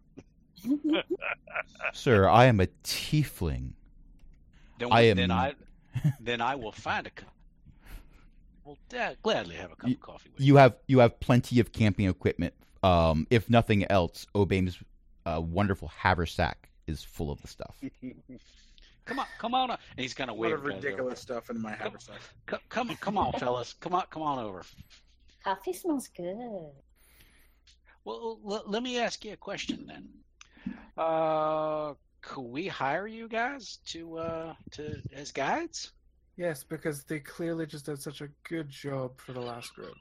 Sir, I am a tiefling. Then, I am- then I then I will find a cup. Well, da- gladly have a cup You- of coffee with You have you have plenty of camping equipment. Um, if nothing else, Obame's uh, wonderful haversack is full of the stuff. Come on, come on. up. And he's kind of A lot waving. of ridiculous stuff in my Come- haversack. Come, come, come on, fellas. Come on, come on over. Coffee smells good. Well, l- let me ask you a question then. Uh, could we hire you guys to uh to as guides? Yes, because they clearly just did such a good job for the last group.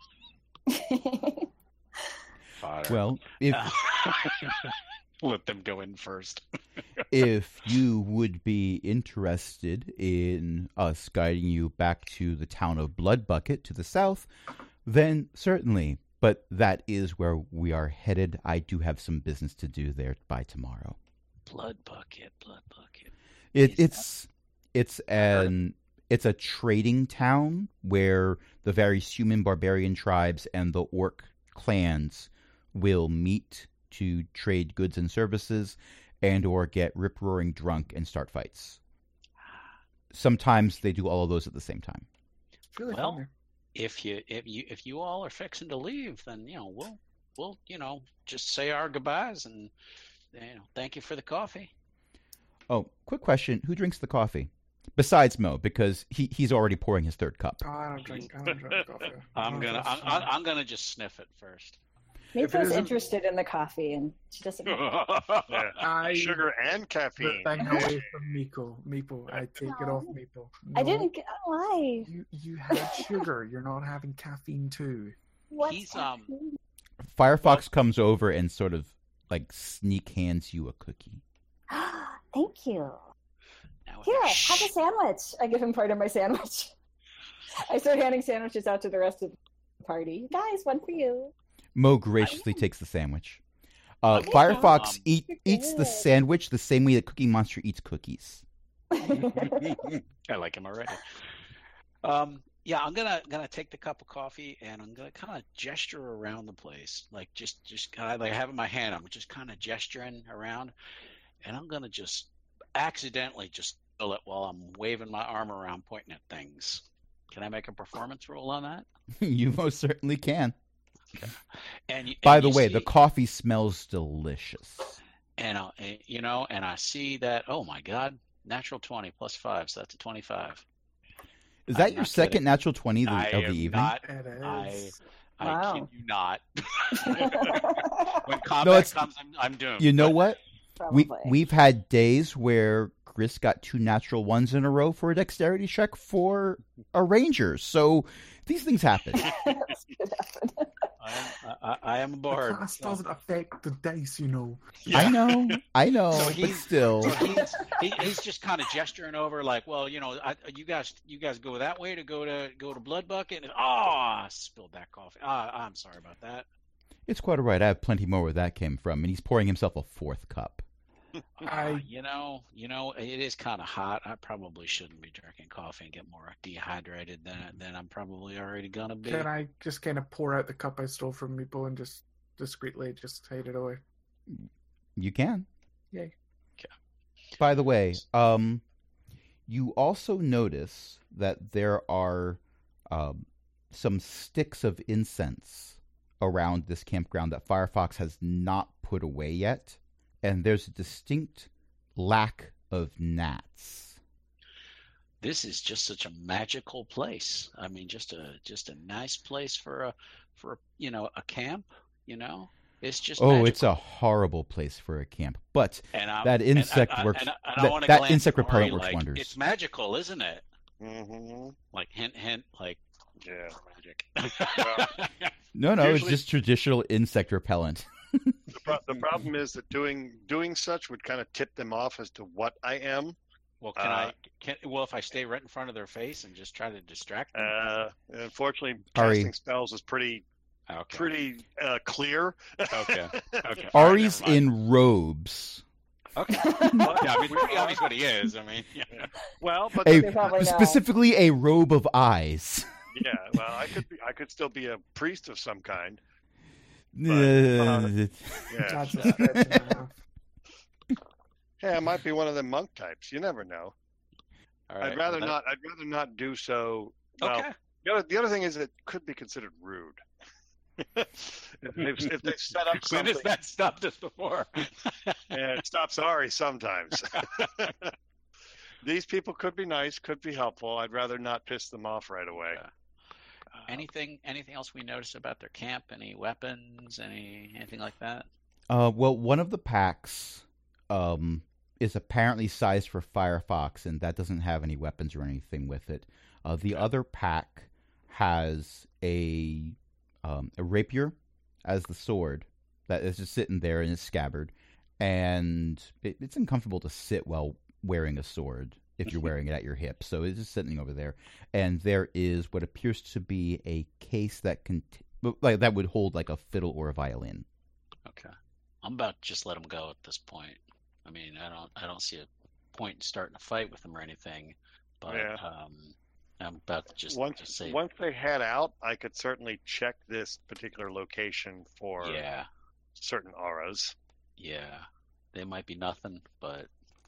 Well, if Let them go in first. if you would be interested in us guiding you back to the town of Bloodbucket to the south, then certainly but that is where we are headed. I do have some business to do there by tomorrow. Blood bucket, blood bucket. It, Is it's it's an it's a trading town where the various human barbarian tribes and the orc clans will meet to trade goods and services and or get rip-roaring drunk and start fights. Sometimes they do all of those at the same time. It's really Well, fun there. if you if you if you all are fixing to leave, then you know we'll we'll you know just say our goodbyes and you know thank you for the coffee. Oh, quick question. Who drinks the coffee? Besides Mo, because he, he's already pouring his third cup. Oh, I don't drink. I don't drink coffee. I I'm don't gonna trust I'm, you. I'm gonna just sniff it first. If it Mapo's isn't- interested in the coffee, and she doesn't. Yeah. I Sugar and the caffeine. thing away from Meepo. Meepo, I take it off Meepo. I No, didn't get why. You you had sugar. You're not having caffeine too. What's He's, um, happening? Firefox comes over and sort of like sneak hands you a cookie. Thank you. Now, Here, have shh. a sandwich. I give him part of my sandwich. I start handing sandwiches out to the rest of the party. Guys, one for you. Mo graciously takes the sandwich. Uh, Okay. Firefox Um, eat, eats the Good. sandwich the same way that Cookie Monster eats cookies. I like him already. Um, yeah, I'm gonna gonna take the cup of coffee and I'm gonna kind of gesture around the place, like just just kind of like I have it in my hand. I'm just kind of gesturing around, and I'm gonna just accidentally just spill it while I'm waving my arm around, pointing at things. Can I make a performance roll on that? You most certainly can. And you, By and the you way, see- the coffee smells delicious. and uh, and, you know, and I see that. Oh my God, natural twenty plus five, so that's a twenty-five. Is I'm that your not second kidding. natural twenty of the, I of am the evening? not. It is. I I Wow. kid you not. When combat No, it's- comes, I'm, I'm doomed. You know But what? We Probably. we've had days where Chris got two natural ones in a row for a dexterity check for a ranger. So these things happen. That's good happen. I am, I, I am a The bard. class so- doesn't affect the dice, you know. I know, I know, So but he's- still. So he's, he, he's just kind of gesturing over, like, well, you know, I, you guys, you guys go that way to go to go to Blood Bucket. And, oh, I spilled that coffee. Ah, I'm sorry about that. It's quite all right. I have plenty more where that came from, and he's pouring himself a fourth cup. I- Uh, you know, you know, it is kind of hot. I probably shouldn't be drinking coffee and get more dehydrated than than I'm probably already gonna be. Can I just kind of pour out the cup I stole from Meepo and just discreetly just hide it away? You can. Yay. Okay. By the way, um, you also notice that there are um, some sticks of incense around this campground that Firefox has not put away yet, and there's a distinct lack of gnats. This is just such a magical place. I mean, just a just a nice place for a for you know a camp. You know, it's just Oh, magical. it's a horrible place for a camp, but and I'm, that and insect I- I- works- And, I- and I that- wanna that glance insect at Maury repellent works like, wonders. It's magical, isn't it? hmm Like hint, hint, like Yeah. magic. no, no, Usually- it's just traditional insect repellent. The, pro- the problem is that doing doing such would kind of tip them off as to what I am. Well, can Uh, I? Can well, if I stay right in front of their face and just try to distract them. Uh, unfortunately, Ari. casting spells is pretty okay. pretty uh, clear. Okay. Okay. Ari's All right, never mind. in robes. Okay. Well, yeah, I mean, pretty obvious what he is. I mean, yeah. Well, but A, They probably know. specifically a robe of eyes. yeah, well, I could be, I could still be a priest of some kind. Uh, Yeah. That's a stretch and a half. Hey, I might be one of them monk types. You never know. All right, I'd rather well, not. I'd rather not do so. that- Well, Okay. the other, the other thing is it could be considered rude. if, they've, if they've set up When something, has that stopped us before? and stop sorry sometimes. These people could be nice, could be helpful. I'd rather not piss them off right away. Yeah. Anything? Anything else we noticed about their camp? Any weapons? Any anything like that? Uh, well, one of the packs um, is apparently sized for Firefox, and that doesn't have any weapons or anything with it. Uh, the other pack has a um, a rapier as the sword that is just sitting there in its scabbard, and it, it's uncomfortable to sit while wearing a sword if you're wearing it at your hip. So it's just sitting over there, and there is what appears to be a case that con- but like that would hold like a fiddle or a violin. Okay. I'm about to just let him go at this point. I mean, I don't I don't see a point in starting a fight with him or anything, but Yeah. um, I'm about to just, once just say, once they head out, I could certainly check this particular location for yeah, certain auras. yeah, they might be nothing, but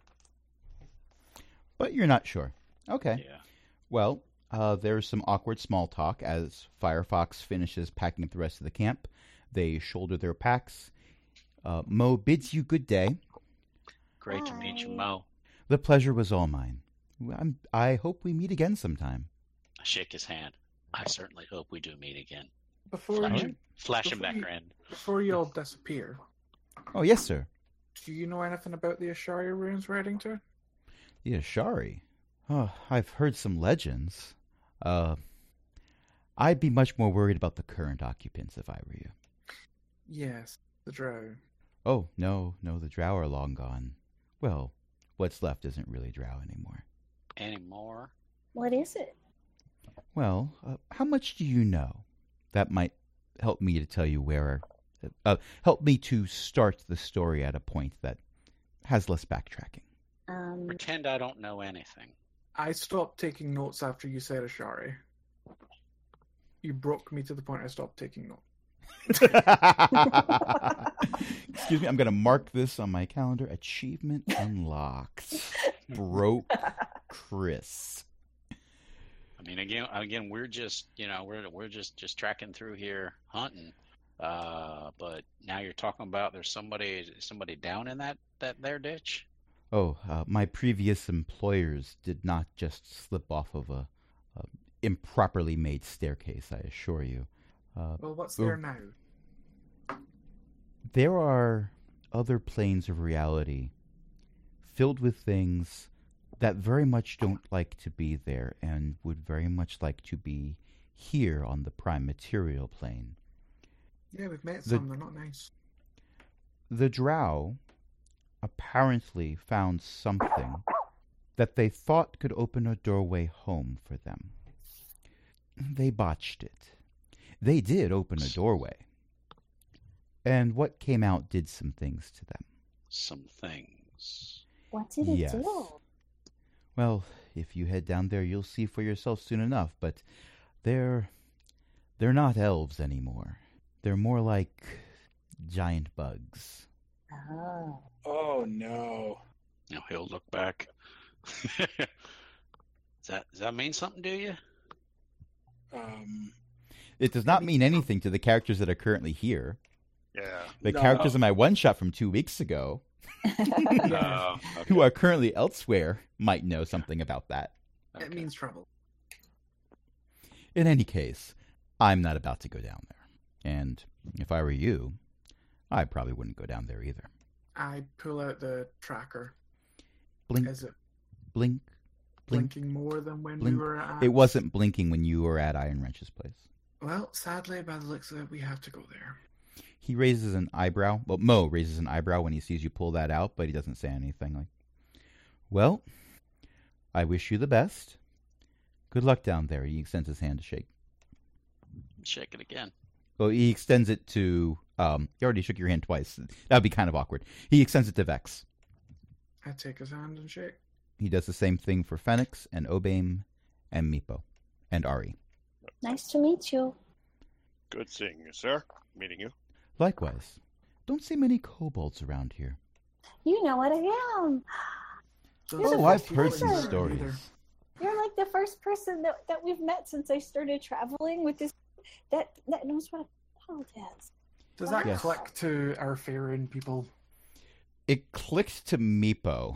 But you're not sure. Okay. yeah. Well, uh, there's some awkward small talk as Firefox finishes packing up the rest of the camp. They shoulder their packs. Uh, Mo bids you good day. Great to meet you, Bye. Mo. The pleasure was all mine. I'm, I hope we meet again sometime. I shake his hand. I certainly hope we do meet again. Before Flash, you, him, flash him before back you- around. before you all disappear, Oh, yes, sir. do you know anything about the Ashari ruins we're heading to? The Ashari. Oh, I've heard some legends. Uh, I'd be much more worried about the current occupants if I were you. Yes, the Drow. Oh, no, no, the Drow are long gone. Well, what's left isn't really Drow anymore. Anymore? What is it? Well, uh, how much do you know? That might help me to tell you where... Uh, help me to start the story at a point that has less backtracking. Um, Pretend I don't know anything. I stopped taking notes after you said Ashari. You broke me to the point I stopped taking notes. Excuse me, I'm going to mark this on my calendar. Achievement unlocked. Broke Chris. I mean, again, again, we're just, you know, we're we're just just tracking through here hunting. Uh, but now you're talking about there's somebody somebody down in that that there ditch. Oh, uh, my previous employers did not just slip off of a, a improperly made staircase, I assure you. Uh, Well, what's Well- there now? there are other planes of reality filled with things that very much don't like to be there and would very much like to be here on the prime material plane. Yeah, we've met The- some. They're not nice. The Drow apparently found something that they thought could open a doorway home for them. They botched it. They did open a doorway. And what came out did some things to them. Some things. what did it Yes. do? Well, if you head down there, you'll see for yourself soon enough, but they're they're not elves anymore. They're more like giant bugs. Oh. Oh no. You know, he'll look back. Does that does that mean something to you? Um. It does not mean anything to the characters that are currently here. Yeah. The No. characters in my one shot from two weeks ago, Oh, okay. who are currently elsewhere, might know something about that. It Okay. means trouble. In any case, I'm not about to go down there. And if I were you, I probably wouldn't go down there either. I pull out the tracker. Blink, Is it blink, blink. blinking more than when blink. we were at? It wasn't blinking when you were at Iron Wrench's place. Well, sadly, by the looks of it, we have to go there. He raises an eyebrow. Well, Mo raises an eyebrow when he sees you pull that out, but he doesn't say anything. Like, well, I wish you the best. Good luck down there. He extends his hand to shake. Shake it again. Well, he extends it to. Um, you already shook your hand twice. That would be kind of awkward. He extends it to Vex. I take his hand and shake. He does the same thing for Phoenix and Obame and Meepo and Ari. Nice to meet you. Good seeing you, sir. Meeting you. Likewise. Don't see many kobolds around here. You know what I am. Don't Oh, say I've too heard much some either. stories. You're like the first person that, that we've met since I started traveling with this that that knows what a kobold is. Does that Yes. click to our Faerun people? It clicked to Meepo.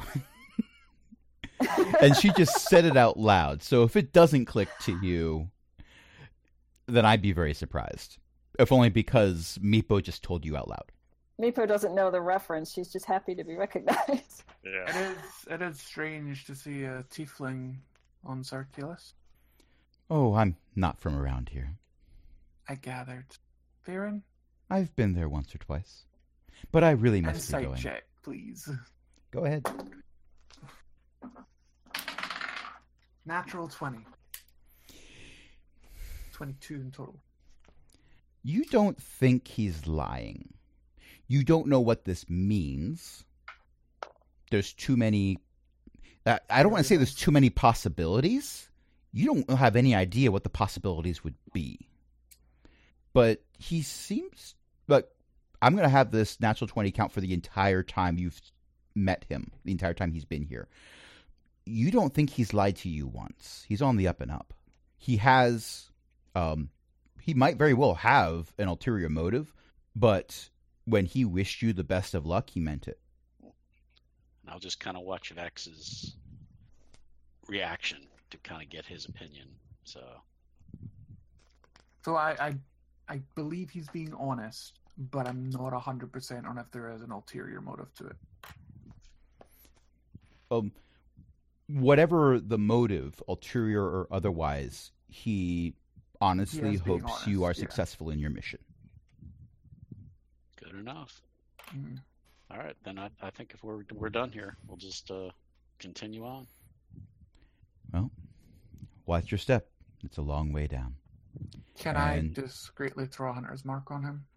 And she just said it out loud. So if it doesn't click to you, then I'd be very surprised. If only because Meepo just told you out loud. Meepo doesn't know the reference. She's just happy to be recognized. Yeah. It is. It is strange to see a tiefling on Circulus. Oh, I'm not from around here. I gathered. Faerun, I've been there once or twice. But I really must be insight going. check, please. Go ahead. Natural twenty. Twenty-two in total. You don't think he's lying. You don't know what this means. There's too many... I I don't want to say there's too many possibilities. You don't have any idea what the possibilities would be. But he seems... But I'm going to have this natural twenty count for the entire time you've met him, the entire time he's been here. You don't think he's lied to you once. He's on the up and up. He has... Um, he might very well have an ulterior motive, but when he wished you the best of luck, he meant it. And I'll just kind of watch Vex's reaction to kind of get his opinion. So, So I, I, I believe he's being honest, but I'm not a hundred percent on if there is an ulterior motive to it. Um, whatever the motive, ulterior or otherwise, he honestly He is being hopes you are honest, yeah. successful in your mission. good enough. Mm. All right, then I, I think if we're we're done here, we'll just uh, continue on. Well, watch your step. It's a long way down. Can And- I discreetly throw a hunter's mark on him?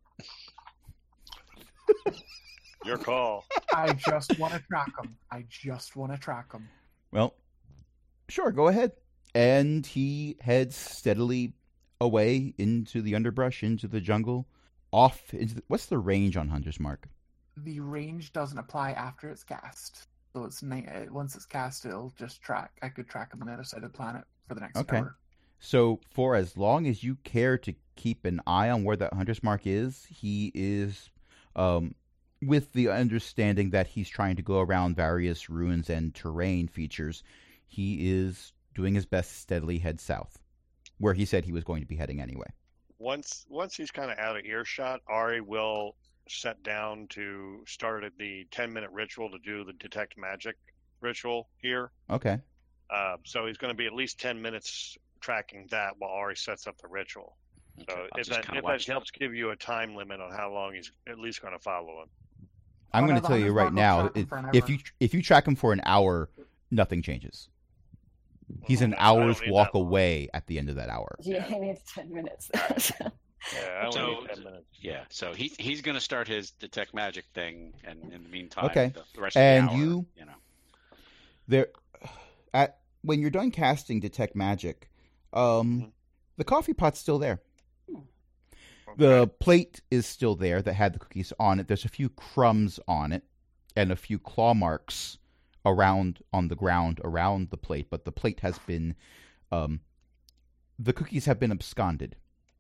Your call. I just want to track him. I just want to track him. Well, sure, go ahead. And he heads steadily away into the underbrush, into the jungle, off into the, what's the range on Hunter's Mark? The range doesn't apply after it's cast. So it's na- uh, once it's cast, it'll just track. I could track him on the other side of the planet for the next Okay. hour. So for as long as you care to keep an eye on where that Hunter's Mark is, he is, um, with the understanding that he's trying to go around various ruins and terrain features, he is doing his best to steadily head south, where he said he was going to be heading anyway. Once once he's kind of out of earshot, Ari will set down to start at the ten minute ritual to do the detect magic ritual here. Okay. Uh, so he's going to be at least ten minutes tracking that while Ari sets up the ritual. Okay, So I'll if just that, kinda if watch that helps give you a time limit on how long he's at least going to follow him. I'm Oh, going no, to the tell you Hunter's right Mark will now, track him it, for an if hour. you if you track him for an hour, nothing changes. He's an I don't hour's need walk that long. away at the end of that hour. Yeah, he needs ten minutes. Yeah, I only So- need ten minutes. Yeah, so he he's going to start his detect magic thing, and in the meantime, Okay. the, the rest And of the hour, you- you know, There, at when you're done casting detect magic, um, Mhm. the coffee pot's still there. Okay. The plate is still there that had the cookies on it. There's a few crumbs on it and a few claw marks around on the ground around the plate, but the plate has been, um, the cookies have been absconded.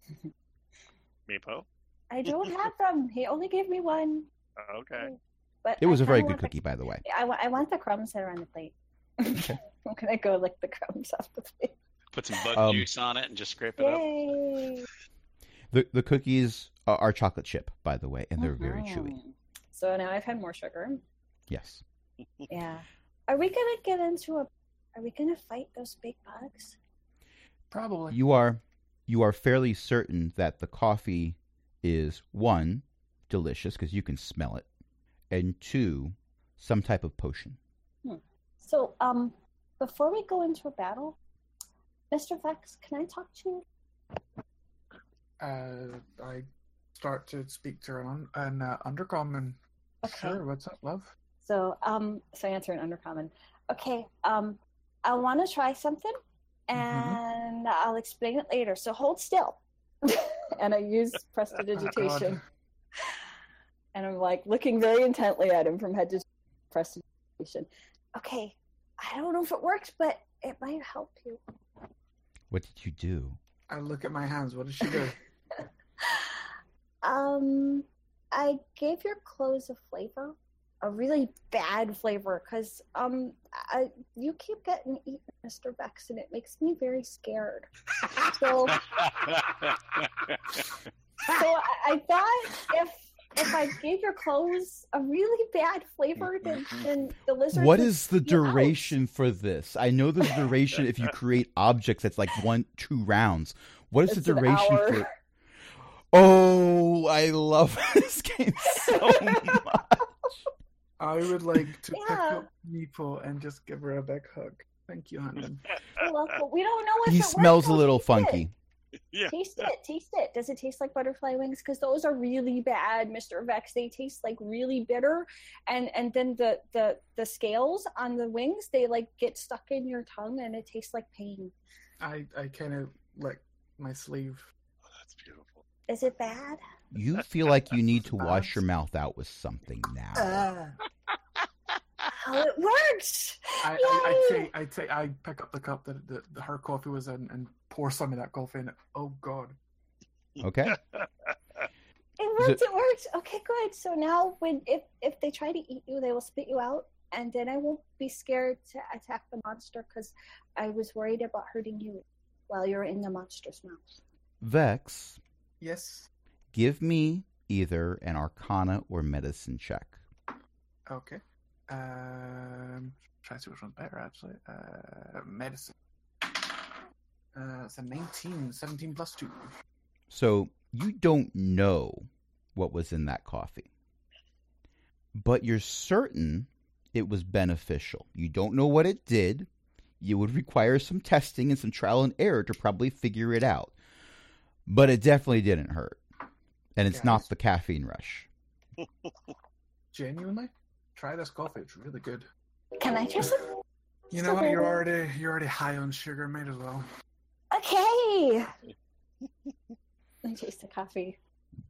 Meepo? I don't have them. He only gave me one. Okay. But It was I a very kinda good want cookie, by the way. The, I, wa- I want the crumbs that are on the plate. Okay. I'm gonna go lick the crumbs off the plate. put some bug Um, juice on it and just scrape it up. Yay! The the cookies are, are chocolate chip, by the way, and they're very chewy. Mhm. So now I've had more sugar. Yes. Yeah. Are we gonna get into a? Are we gonna fight those big bugs? Probably. You are you are fairly certain that the coffee is, one, delicious because you can smell it, and two, some type of potion. So, um, before we go into a battle, Mister Vex, can I talk to you? Uh, I start to speak to her on an uh, undercom and Okay. sure, what's up, love? So, um, so I answer in undercommon. Okay, um, I want to try something, and I'll explain it later. So hold still. And I use prestidigitation, and I'm like looking very intently at him from head to toe. Prestidigitation. Okay, I don't know if it works, but it might help you. What did you do? I look at my hands. What does she do? Um, I gave your clothes a flavor, a really bad flavor, because um, I, you keep getting eaten, Mister Vex, and it makes me very scared. So, so I, I thought if if I gave your clothes a really bad flavor, then, then the lizard. What would is the be out. duration for this? I know there's a duration if you create objects that's like one, two rounds. What is It's the an duration hour. for? Oh, I love this game so much. I would like to pick Yeah. up Meepo and just give her a big hug. Thank you, honey. You're welcome. We don't know if He it works smells a till little we use it. funky. Yeah. Taste it. Taste it. Does it taste like butterfly wings? Because those are really bad, Mister Vex. They taste like really bitter, and and then the the the scales on the wings, they like get stuck in your tongue, and it tastes like pain. I I kind of lick my sleeve. Oh, that's beautiful. Is it bad? You feel like you need to wash your mouth out with something now. Uh, oh, it works! I, Yay! I, I take I take I pick up the cup that, that, that her coffee was in and pour some of that coffee in it. Oh God! Okay. It worked. It worked. Okay, good. So now, when if if they try to eat you, they will spit you out, and then I won't be scared to attack the monster because I was worried about hurting you while you're in the monster's mouth. Vex, Yes. give me either an Arcana or Medicine check. Okay. Um, try to see which one's better actually. Uh, medicine. Uh, it's a nineteen, seventeen plus two. So you don't know what was in that coffee, but you're certain it was beneficial. You don't know what it did. You would require some testing and some trial and error to probably figure it out. But it definitely didn't hurt. And it's Guys. not the caffeine rush. Genuinely, try this coffee. It's really good. Can I try some? You know what? You're already you're already high on sugar. Might as well. Okay. Let me taste the coffee.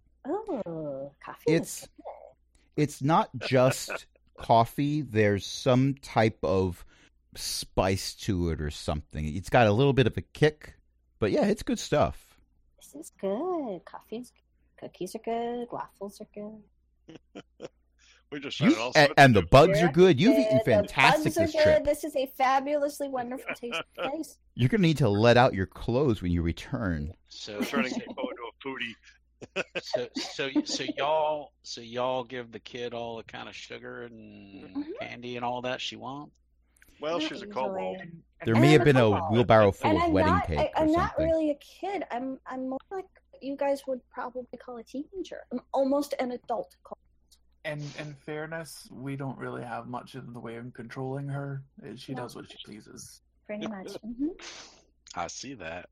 Oh, coffee. It's is it's not just coffee. There's some type of spice to it or something. It's got a little bit of a kick. But yeah, it's good stuff. This is good. Coffee's good. Cookies are good. Waffles are good. We just You, tried all and, sorts and the of bugs are Syrup good. You've good. eaten The fantastic buns are this good. trip. This is a fabulously wonderful tasting place. You're going to need to let out your clothes when you return. So, We're trying to get Bo into a foodie. so, so, so y'all, so y'all give the kid all the kind of sugar and Mhm. candy and all that she wants. Well, Not she's a usually. kobold. There And may I'm have a been a kobold. wheelbarrow full And of I'm wedding not. cake I, or I'm not something. really a kid. I'm. I'm more like what you guys would probably call a teenager. I'm almost an adult. And in fairness, we don't really have much in the way of controlling her. Uh, She No. does what she pleases. Pretty much. hmm I see that.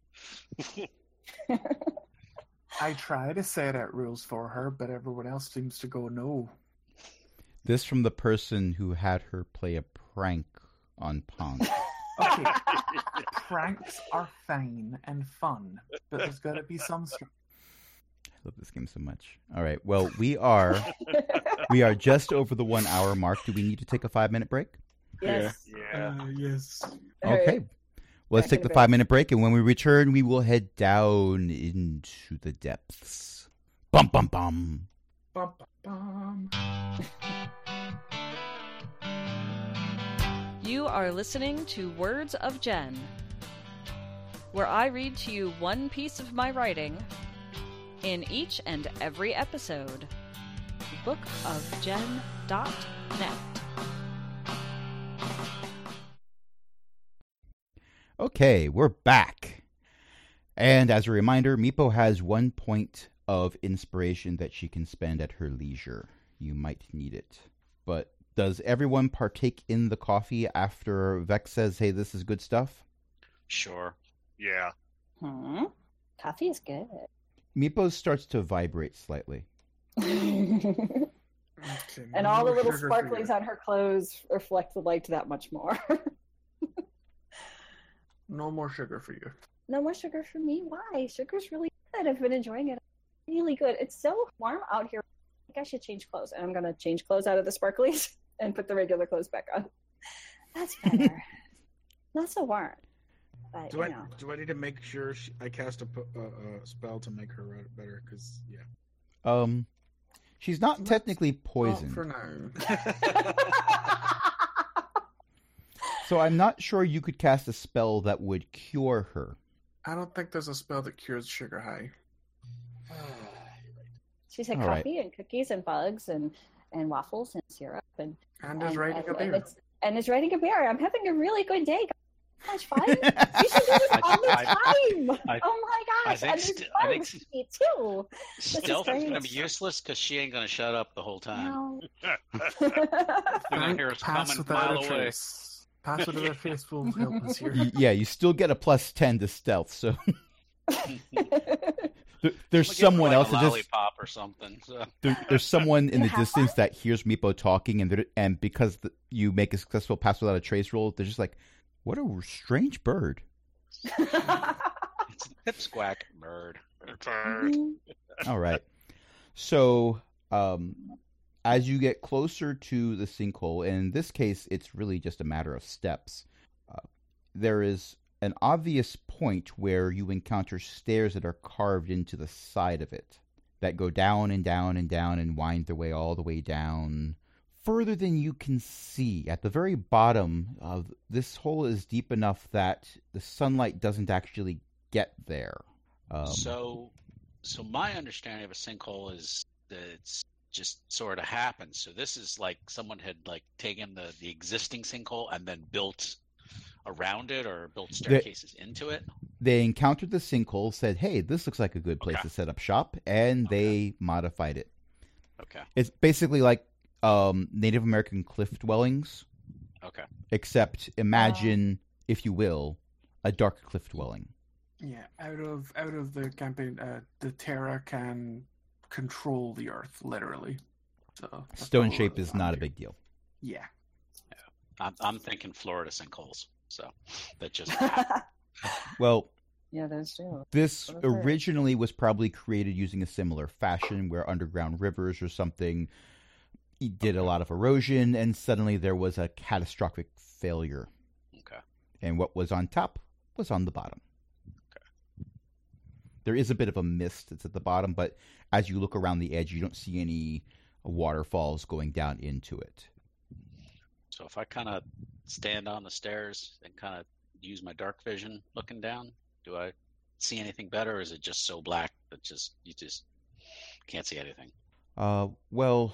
I try to set out rules for her, but everyone else seems to go no. This from the person who had her play a prank on Punk. Okay, pranks are fine and fun, but there's got to be some. St- I love this game so much. All right. Well, we are we are just over the one hour mark. Do we need to take a five minute break? Yes. Yeah. Uh, yes. All right. Okay. Well, let's Back take in the a bit. five minute break, and when we return, we will head down into the depths. Bum bum bum. Bum, bum, bum. You are listening to Words of Jen, where I read to you one piece of my writing in each and every episode. book of jen dot net. Okay, we're back. And as a reminder, Meepo has one point of inspiration that she can spend at her leisure. You might need it. But does everyone partake in the coffee after Vex says, hey, this is good stuff? Sure. Yeah. Hmm. Coffee is good. Meepo starts to vibrate slightly. and Okay, no all the more little sugar for sparklings you. on her clothes reflect the light that much more. No more sugar for you. No more sugar for me. Why? Sugar's really good. I've been enjoying it. Really good. It's so warm out here. I think I should change clothes. And I'm going to change clothes out of the sparklies and put the regular clothes back on. That's better. Not so warm. But, Do you I know. do I need to make sure she, I cast a, pu- uh, a spell to make her uh, better? Because yeah. Um, she's not Let's technically Not poisoned. for now. So I'm not sure you could cast a spell that would cure her. I don't think there's a spell that cures sugar high. She said All right. coffee and cookies and bugs and, and waffles and syrup. And, And is and, writing and, a and bear. it's, and it's writing a bear. I'm having a really good day. Much fun. You should do this all the I- time. I- oh my I gosh. think and there's st- I think bugs st- to eat too. Stealth is great. going to be useless because she ain't going to shut up the whole time. No. You're going to Frank, hear us pass coming a without mile a away. trace. Pass without a trace will help us here. Y- yeah, you still get a plus ten to stealth, so There, there's Look at someone like else a that just lollipop or something. So. there, there's someone in You the have distance one? that hears Meepo talking, and they're- and because the, you make a successful pass without a trace roll, they're just like, "What a strange bird." It's a pipsqueak bird. Bird. All right. So, um, as you get closer to the sinkhole, and in this case, it's really just a matter of steps. Uh, there is an obvious point where you encounter stairs that are carved into the side of it that go down and down and down and wind their way all the way down further than you can see. At the very bottom of this hole is deep enough that the sunlight doesn't actually get there. Um, So, so my understanding of a sinkhole is that it's just sort of happens. So this is like someone had like taken the the existing sinkhole and then built around it or built staircases into it. They encountered the sinkhole, said, "Hey, this looks like a good place Okay. to set up shop," and Okay. they modified it. Okay. It's basically like um, Native American cliff dwellings, Okay. except imagine, if you will, a dark cliff dwelling. Yeah, out of out of the campaign, uh, the Terra can control the Earth literally. So that's Stone all shape that's is not a on big deal. here. Yeah. I'm I'm thinking Florida sinkholes. So that just Well, yeah, those do. this What I've heard. originally was probably created using a similar fashion where underground rivers or something did a lot of erosion, and suddenly there was a catastrophic failure. okay. And what was on top was on the bottom. There is a bit of a mist that's at the bottom, but as you look around the edge, you don't see any waterfalls going down into it. So if I kind of stand on the stairs and kind of use my dark vision looking down, do I see anything better, or is it just so black that just you just can't see anything? Uh, well,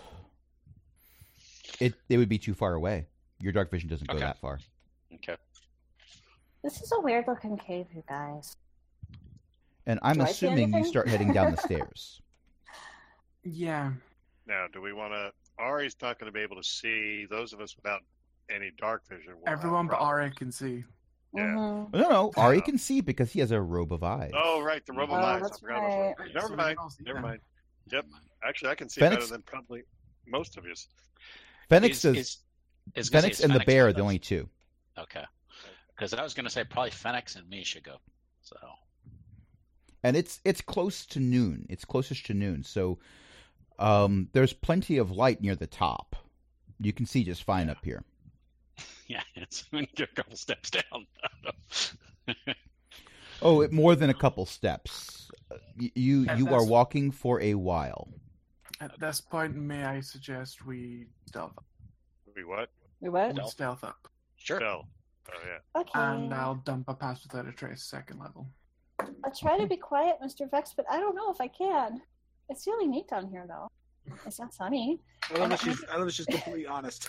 it it would be too far away. Your dark vision doesn't go Okay. that far. Okay. This is a weird looking cave, you guys. And I'm Do I see assuming you anything? start heading down the stairs. Yeah. Now, do we want to? Ari's not going to be able to see. Those of us without any dark vision. will have Everyone but Ari problems. can see. Yeah. Mhm. No, no, Ari Uh, can see because he has a robe of eyes. Oh, right, the robe of Oh, eyes. I that's forgot about right. that. Never So we mind. can all see Never them. mind. Yep. Actually, I can see Phoenix- better than probably most of you. Phoenix Is- does. is- is gonna say, Phoenix is and the Phoenix bear are with the us? only two. Okay. Because I was going to say probably Phoenix and me should go. So And it's it's close to noon. It's closest to noon. So um, there's plenty of light near the top. You can see just fine up here. yeah, it's when you get a couple steps down. Oh, it, more than a couple steps. Uh, y- You And you are that's- walking for a while. At this point, may I suggest we stealth up? We what? We what? We stealth up. Sure. Shell. Oh yeah. Okay. And I'll dump a pass without a trace second level. I'll try to be quiet, Mister Vex, but I don't know if I can. It's really neat down here, though. It's not sunny. I love that she's. I love that she's completely honest.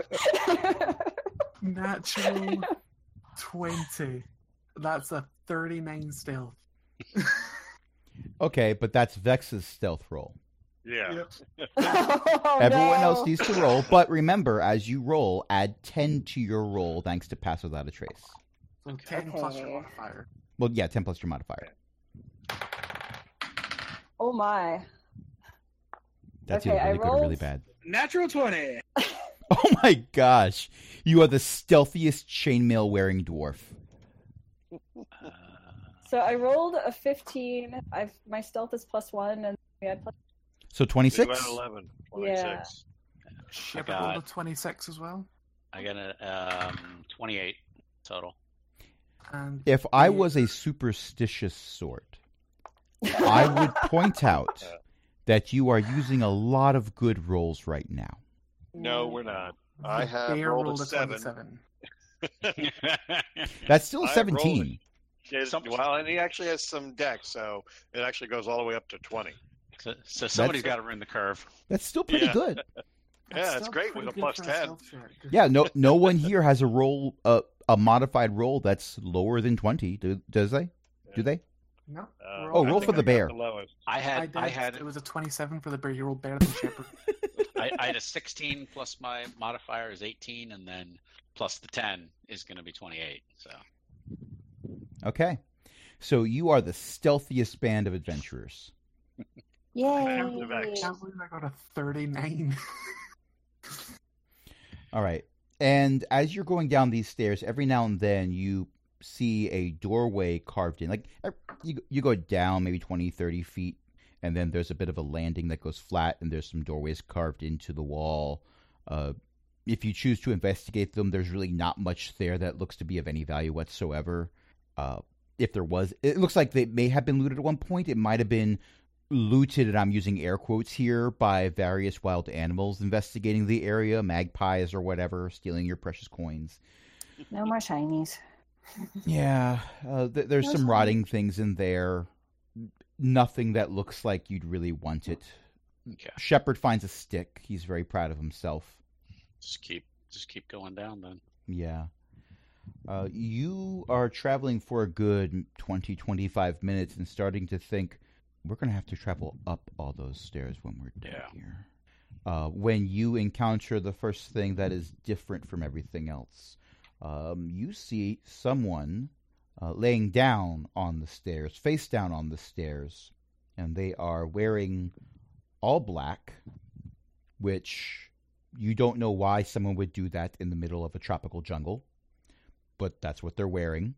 Natural twenty. That's a thirty-nine stealth. Okay, but that's Vex's stealth roll. Yeah. Oh, Everyone no. else needs to roll, but remember, as you roll, add ten to your roll thanks to pass without a trace. So ten plus your Okay. modifier. Well, yeah, ten plus your modifier. Oh my. That's Okay, either I really good or really rolled- bad. Natural twenty. Oh my gosh. You are the stealthiest chainmail wearing dwarf. Uh, So I rolled a fifteen. I've my stealth is plus one, and we had plus. So We twenty-six? went eleven. Yeah. twenty-six. Shep got- rolled a twenty-six as well. I got a um, twenty-eight total. And If I the- was a superstitious sort, I would point out that you are using a lot of good rolls right now. No, we're not. I the have bear rolled a rolled a seven. twenty-seven. That's still I rolled seventeen. Yes, Some- well, and he actually has some decks, so it actually goes all the way up to twenty. so, so somebody's got to ruin the curve. That's still pretty Yeah. good. Yeah, it's still great pretty with a good plus for ten. stealth check. Yeah, no no one here has a roll uh, a modified roll that's lower than twenty. Do, does they? Do they? No. Uh, Oh, I roll think for the I got bear. the lowest. I I had did. I, had It was a twenty-seven for the bear. You rolled better than Shepard. I, I had a sixteen plus my modifier is eighteen, and then plus the ten is going to be twenty-eight. So Okay. So you are the stealthiest band of adventurers. Yay! I can't believe I got a thirty-nine. All right. And as you're going down these stairs, every now and then you see a doorway carved in. Like you, you go down maybe twenty, thirty feet, and then there's a bit of a landing that goes flat, and there's some doorways carved into the wall. Uh, if you choose to investigate them, there's really not much there that looks to be of any value whatsoever. Uh, if there was, it looks like they may have been looted at one point. It might have been looted, and I'm using air quotes here, by various wild animals investigating the area, magpies or whatever, stealing your precious coins. No more shinies. Yeah, uh, th- there's No some shinies. rotting things in there. Nothing that looks like you'd really want it. Okay. Shepard finds a stick. He's very proud of himself. Just keep just keep going down then. Yeah. Uh, you are traveling for a good twenty, twenty-five minutes and starting to think, we're going to have to travel up all those stairs when we're done Yeah. here. Uh, when you encounter the first thing that is different from everything else, um, you see someone uh, laying down on the stairs, face down on the stairs, and they are wearing all black, which you don't know why someone would do that in the middle of a tropical jungle, but that's what they're wearing.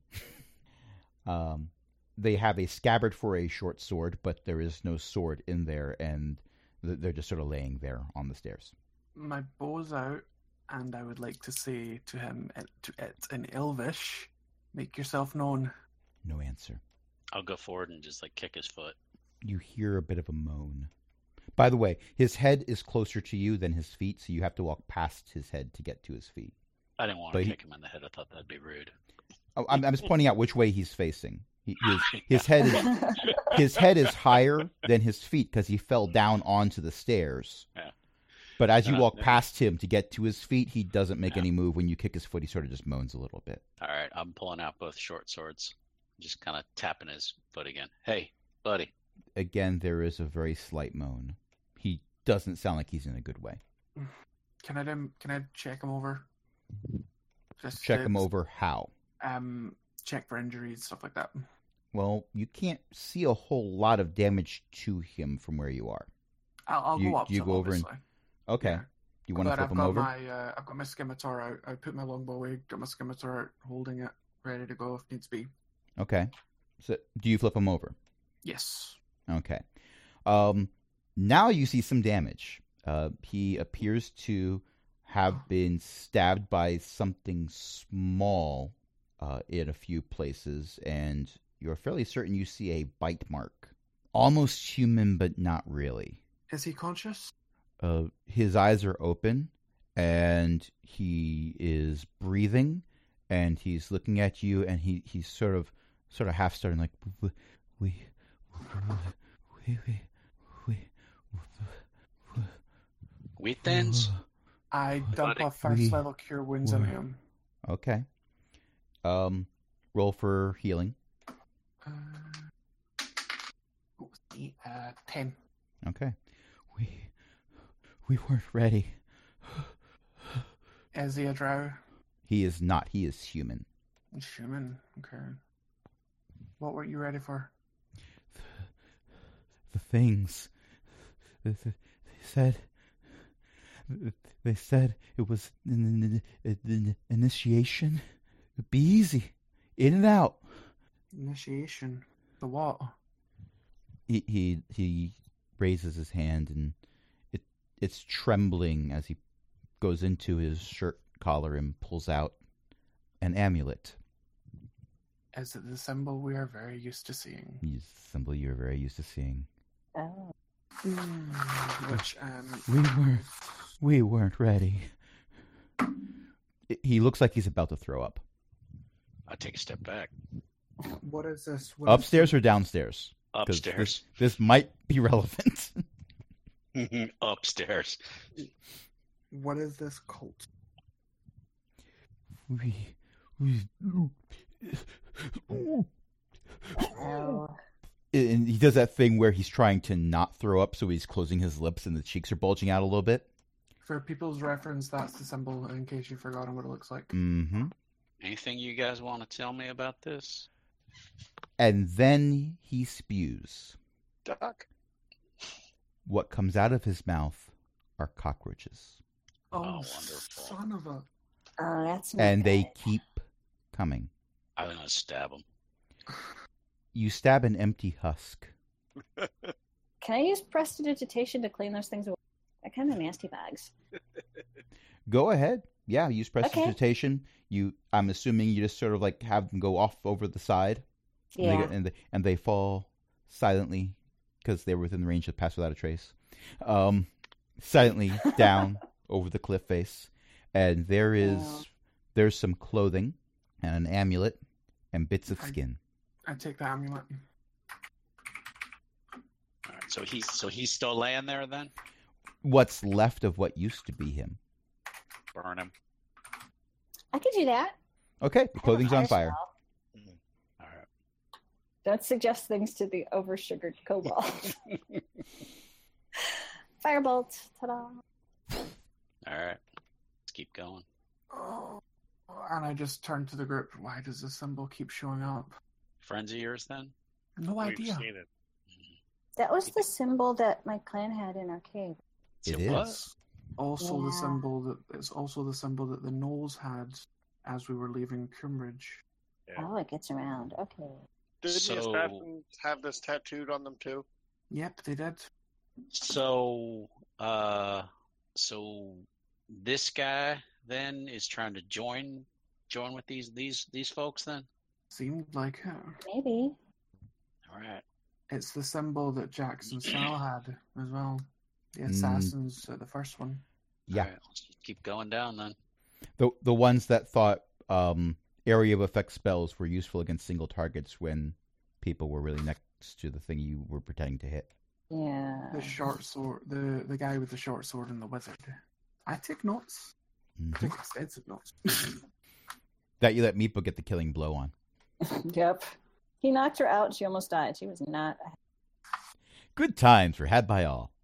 um, they have a scabbard for a short sword, but there is no sword in there, and th- they're just sort of laying there on the stairs. My bow's out, and I would like to say to him, uh, to it in Elvish, make yourself known. No answer. I'll go forward and just like kick his foot. You hear a bit of a moan. By the way, his head is closer to you than his feet, so you have to walk past his head to get to his feet. I didn't want But to he- kick him in the head. I thought that'd be rude. Oh, I'm, I'm just pointing out which way he's facing. He, his, his head is his head is higher than his feet because he fell down onto the stairs. Yeah. But as you Uh, walk yeah. past him to get to his feet, he doesn't make Yeah. any move. When you kick his foot, he sort of just moans a little bit. All right, I'm pulling out both short swords, just kind of tapping his foot again. Hey, buddy. Again, there is a very slight moan. He doesn't sound like he's in a good way. Can I dem- can I check him over? Just Check to- him over how? Um, check for injuries, stuff like that. Well, you can't see a whole lot of damage to him from where you are. I'll, I'll You- go up you to him, go over and- obviously. Okay. Yeah. You want to But flip I've him got over? my uh, I've got my scimitar out. I put my longbow away. Got my scimitar out, holding it, ready to go if needs be. Okay. So, do you flip him over? Yes. Okay. Um, now you see some damage. Uh, he appears to have been stabbed by something small uh, in a few places, and you're fairly certain you see a bite mark. Almost human, but not really. Is he conscious? Uh, his eyes are open, and he is breathing, and he's looking at you, and he, he's sort of sort of half starting like, we, we, we, we, we, Wheat thins? I dump Buddy. a first We- level cure wounds on we- him. Okay. Um, roll for healing. Uh, what was the, uh, ten. Okay. We, we weren't ready. Is he a drow? He is not. He is human. He's human. Okay. What were you ready for? The things. They, they said. They said it was an, an, an initiation. It'd be easy, in and out. Initiation. The what? He he he raises his hand, and it it's trembling as he goes into his shirt collar and pulls out an amulet. Is it the symbol we are very used to seeing? The symbol you're very used to seeing. Oh. Which, um... We weren't. We weren't ready. He looks like he's about to throw up. I take a step back. What is this? What is Upstairs or downstairs? 'Cause Upstairs. This, this might be relevant. Upstairs. this- What is this cult? we, we, Oh. and he does that thing where he's trying to not throw up, so he's closing his lips and the cheeks are bulging out a little bit. For people's reference, that's the symbol, in case you've forgotten what it looks like. Mm-hmm. Anything you guys want to tell me about this? And then he spews. Duck. What comes out of his mouth are cockroaches. Oh, Oh, wonderful. son of a... Oh, that's not And good. they keep coming. I'm gonna stab him. You stab an empty husk. Can I use prestidigitation to clean those things away? They're kind of nasty bags. Go ahead. Yeah, use Okay. prestidigitation. You, I'm assuming you just sort of like have them go off over the side. And Yeah. they, get, and, they, and they fall silently because they were within the range of pass without a trace. Um, silently down over the cliff face. And there is Wow. there's some clothing and an amulet and bits of I- skin. I take the amulet. All right, so he's so he's still laying there then. What's left of what used to be him. Burn him. I could do that. Okay, the clothing's on fire. spell. All right. Don't suggest things to the over-sugared kobold. Firebolt. Ta-da. All right. Let's keep going. Oh. And I just turn to the group. Why does the symbol keep showing up? Friends of yours then? No We've idea. seen it. That was the symbol that my clan had in our cave. It Say what? is. Also the Yeah. symbol that it's also the symbol that the Knolls had as we were leaving Coombridge. Yeah. Oh, it gets around. Okay. Didn't So- the assassins have this tattooed on them too? Yep, they did. So, uh, so this guy then is trying to join join with these these these folks then. Seemed like it. Maybe. All right. It's the symbol that Jackson Sal had as well. The Mm. assassins at the first one. Yeah. All right, let's just keep going down then. The the ones that thought um, area of effect spells were useful against single targets when people were really next to the thing you were pretending to hit. Yeah. The short sword, the the guy with the short sword and the wizard. I take notes. I Mhm. take extensive notes. That you let Meepo get the killing blow on. Yep. He knocked her out. She almost died. She was not. Good times were had by all.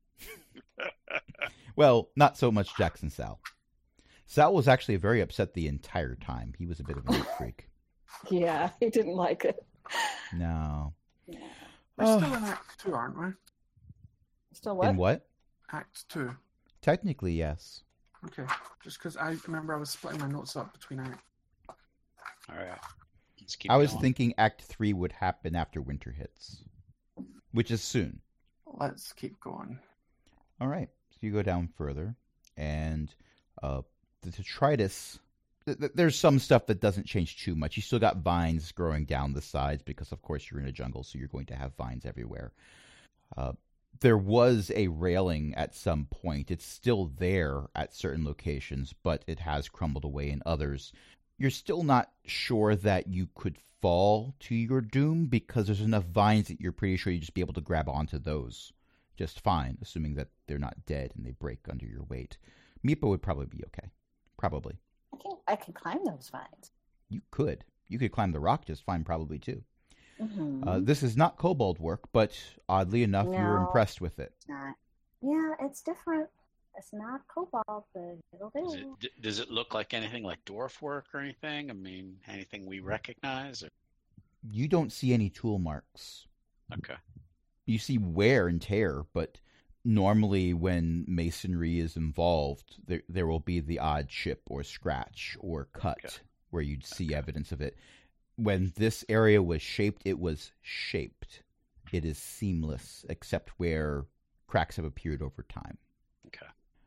Well, not so much Jackson Sal. Sal was actually very upset the entire time. He was a bit of a neat freak. Yeah, he didn't like it. No. Yeah. We're Oh. still in Act Two, aren't we? Still what? In what? Act Two. Technically, yes. Okay. Just because I remember I was splitting my notes up between Act. All right. Let's keep I was going. thinking Act Three would happen after winter hits, which is soon. Let's keep going. All right. So you go down further, and uh, the detritus. Th- th- there's some stuff that doesn't change too much. You still got vines growing down the sides because, of course, you're in a jungle, so you're going to have vines everywhere. Uh, there was a railing at some point. It's still there at certain locations, but it has crumbled away in others. You're still not sure that you could fall to your doom because there's enough vines that you're pretty sure you'd just be able to grab onto those just fine, assuming that they're not dead and they break under your weight. Meepo would probably be okay. Probably. I can I can climb those vines. You could. You could climb the rock just fine, probably, too. Mm-hmm. Uh, this is not kobold work, but oddly enough, you were No. impressed with it. It's not. Yeah, it's different. It's not cobalt, but it'll Does do. it, d- does it look like anything like dwarf work or anything? I mean, anything we recognize? Or... You don't see any tool marks. Okay. You see wear and tear, but normally when masonry is involved, there there will be the odd chip or scratch or cut Okay. where you'd see Okay. evidence of it. When this area was shaped, it was shaped. It is seamless, except where cracks have appeared over time. Okay.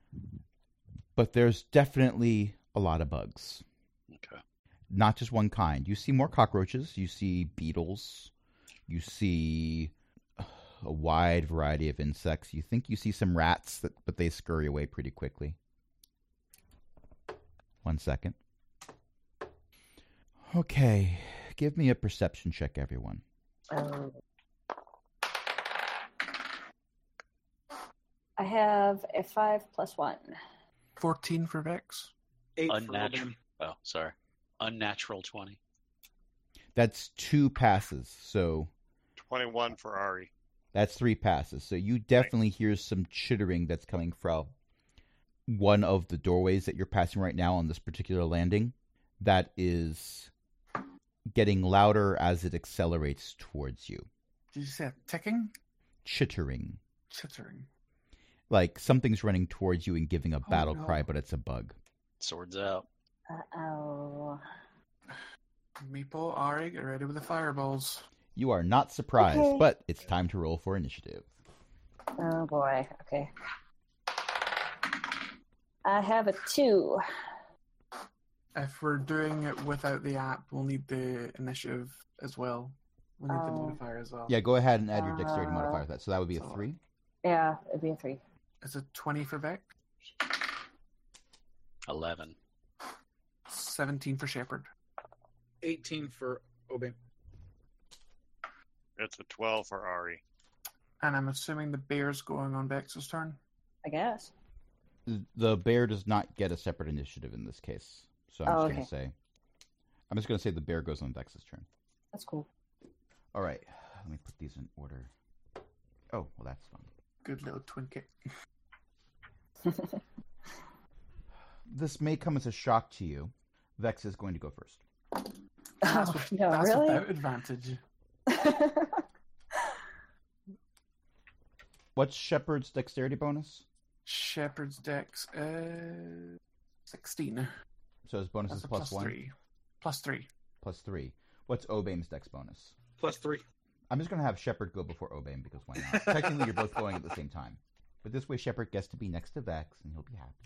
But there's definitely a lot of bugs. Okay. Not just one kind. You see more cockroaches. You see beetles. You see a wide variety of insects. You think you see some rats, that, but they scurry away pretty quickly. One second. Okay. Give me a perception check, everyone. Oh. I have a five plus one. Fourteen for Vex. Eight for Unnatural. Robin. Oh, sorry. Unnatural twenty. That's two passes. So twenty-one for Ari. that's three passes. So you definitely hear some chittering that's coming from one of the doorways that you're passing right now on this particular landing. That is getting louder as it accelerates towards you. Did you say a ticking? Chittering. Chittering. Like something's running towards you and giving a Oh, battle no. cry, but it's a bug. Swords out. Uh-oh. Meeple, Ari, get ready with the fireballs. You are not surprised, Okay. but it's time to roll for initiative. Oh boy. Okay. I have a two. If we're doing it without the app, we'll need the initiative as well. We'll need the Oh. modifier as well. Yeah, go ahead and add your dexterity Uh, modifier to that. So that would be a so- three. Yeah, it'd be a three. Is it twenty for Beck? Eleven. seventeen for Shepard. eighteen for Obey. It's a twelve for Ari. And I'm assuming the bear's going on Vex's turn. I guess. The bear does not get a separate initiative in this case. So I'm Oh, just okay. going to say, I'm just going to say the bear goes on Vex's turn. That's cool. All right, let me put these in order. Oh, well, that's fun. Good little twin kick. This may come as a shock to you. Vex is going to go first. That's, Oh, with, no, that's really? without advantage. What's Shepard's dexterity bonus? Shepard's dex uh, sixteen. So his bonus That's is a plus plus one? three. Plus three. Plus three. What's Obame's dex bonus? Plus three. I'm just going to have Shepard go before Obame because why not? Technically, you're both going at the same time. But this way, Shepard gets to be next to Vex, and he'll be happy.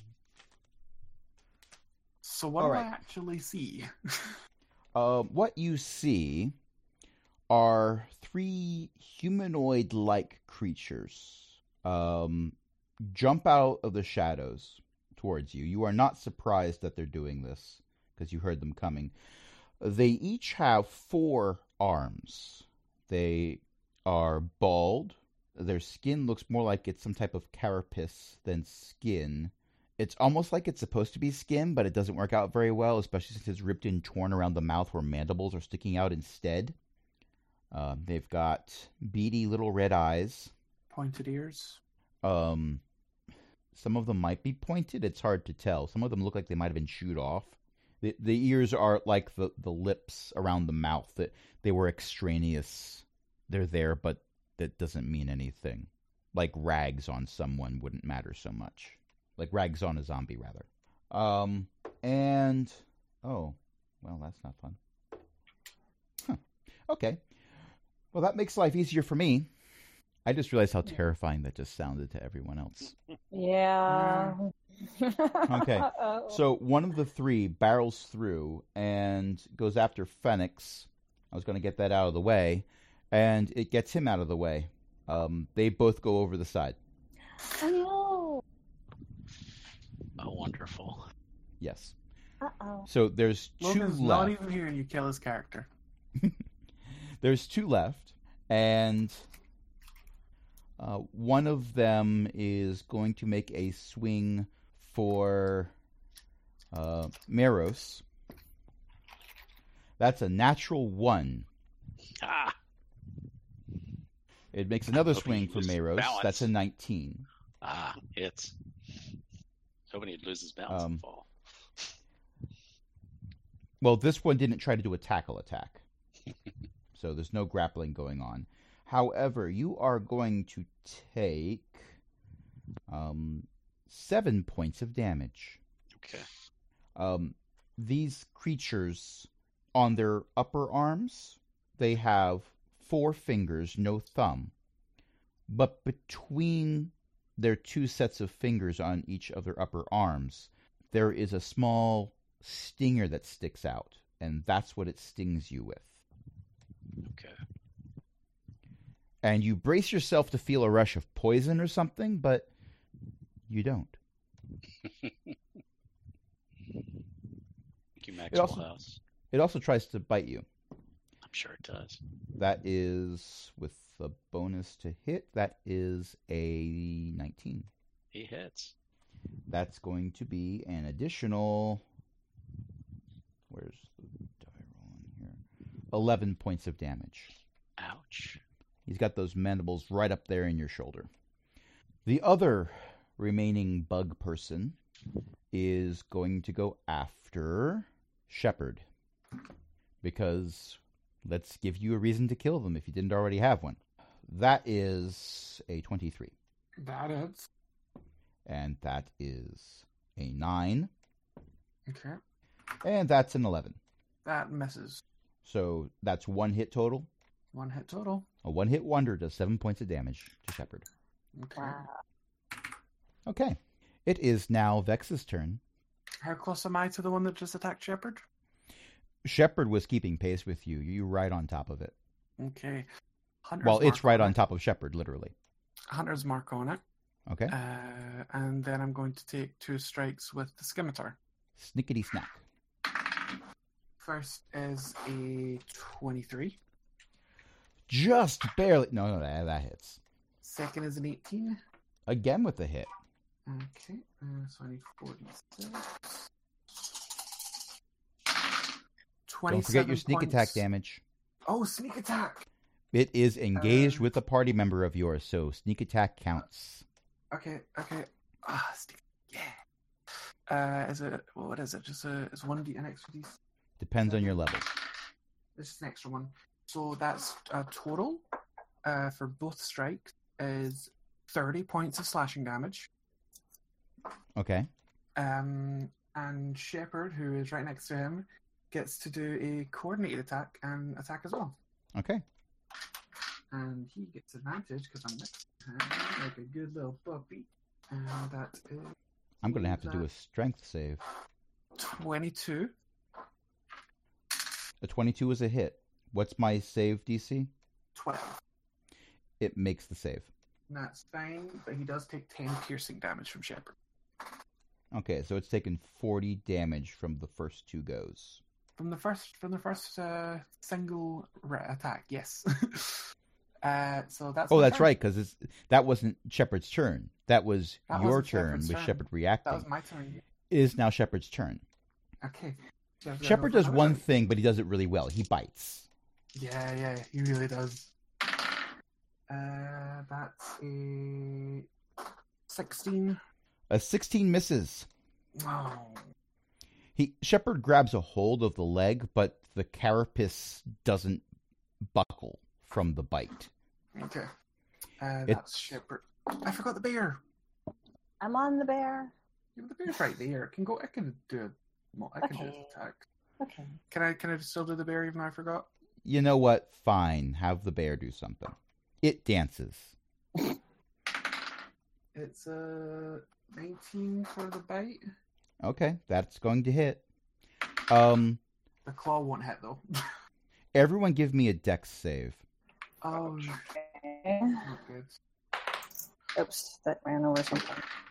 So what All do right. I actually see? Uh, what you see are three humanoid-like creatures um, jump out of the shadows towards you. You are not surprised that they're doing this because you heard them coming. They each have four arms. They are bald. Their skin looks more like it's some type of carapace than skin. It's almost like it's supposed to be skin, but it doesn't work out very well, especially since it's ripped and torn around the mouth where mandibles are sticking out instead. Uh, they've got beady little red eyes. Pointed ears. Um, some of them might be pointed. It's hard to tell. Some of them look like they might have been chewed off. The the ears are like the, the lips around the mouth. That they were extraneous. They're there, but that doesn't mean anything. Like rags on someone wouldn't matter so much. Like rags on a zombie, rather. Um, and oh, well, that's not fun. Huh. Okay. Well, that makes life easier for me. I just realized how terrifying that just sounded to everyone else. Yeah. Okay. Uh-oh. So one of the three barrels through and goes after Phoenix. I was going to get that out of the way, and it gets him out of the way. Um, they both go over the side. Oh no. Oh, wonderful. Yes. Uh-oh. So there's two Logan's not left. even here and you kill his character. There's two left, and uh, one of them is going to make a swing for uh, Meros. That's a natural one. Ah, It makes another Hoping swing he for loses Meros. balance. That's a nineteen. ah, hits. Hoping he'd lose his balance Um, and fall. Well, this one didn't try to do a tackle attack. So there's no grappling going on. However, you are going to take um, seven points of damage. Okay. Um, these creatures, on their upper arms, they have four fingers, no thumb. But between their two sets of fingers on each of their upper arms, there is a small stinger that sticks out, and that's what it stings you with. Okay. And you brace yourself to feel a rush of poison or something, but you don't. Thank you, It Maxwell also- House. It also tries to bite you. I'm sure it does. That is, with the bonus to hit, that is a nineteen. He hits. That's going to be an additional... Where's the die roll in here? eleven points of damage. Ouch. He's got those mandibles right up there in your shoulder. The other remaining bug person is going to go after Shepard. because let's give you a reason to kill them if you didn't already have one. That is a twenty-three. That is. And that is a nine. Okay. And that's an eleven. That misses. So that's one hit total. One hit total. A one-hit wonder does seven points of damage to Shepard. Okay. Wow. Okay. It is now Vex's turn. How close am I to the one that just attacked Shepard? Shepard was keeping pace with you. You're right on top of it. Okay. Hunter's Well, it's mark right on it. top of Shepard, literally. Hunter's mark on it. Okay. Uh, and then I'm going to take two strikes with the scimitar. Snickety snack. First is a twenty-three. Just barely. No, no, that, that hits. Second is an eighteen. Again with the hit. Okay, uh, so I need forty-six. Don't forget your sneak points. attack damage. Oh, sneak attack! It is engaged Uh, with a party member of yours, so sneak attack counts. Okay, okay. Ah, sneak. Yeah. Uh, is it, well, what is it? Just a, is one D, an extra D? Depends on your level. This is an extra one. So that's a total uh, for both strikes is thirty points of slashing damage. Okay. Um, and Shepard, who is right next to him, gets to do a coordinated attack and attack as well. Okay. And he gets advantage because I'm next to him like a good little puppy. And that is I'm going to have to do a strength save. twenty-two. A twenty-two is a hit. What's my save D C? twelve. It makes the save. That's fine, but he does take ten piercing damage from Shepard. Okay, so it's taken forty damage from the first two goes. From the first, from the first uh, single re- attack, yes. uh, so that's. Oh, my that's turn. right, because that wasn't Shepard's turn. That was That your wasn't turn Shepard's with turn. Shepard That reacting. was my turn. It is now Shepard's turn. Okay. So I've got Shepard another does one turn. thing, but he does it really well. He bites. Yeah, yeah, he really does. Uh, that's a sixteen. A sixteen misses. Oh. He Shepard grabs a hold of the leg, but the carapace doesn't buckle from the bite. Okay. Uh, It- that's Shepard. I forgot the bear. I'm on the bear. Yeah, but the bear's right there. It can go. I can do it. Well, I can do Okay. attack. Okay. Can I? Can I still do the bear even though I forgot? You know what? Fine. Have the bear do something. It dances. It's a nineteen for the bite. Okay, that's going to hit. Um, The claw won't hit though. everyone give me a dex save. Oh, Okay. not good. Oops, that ran over something.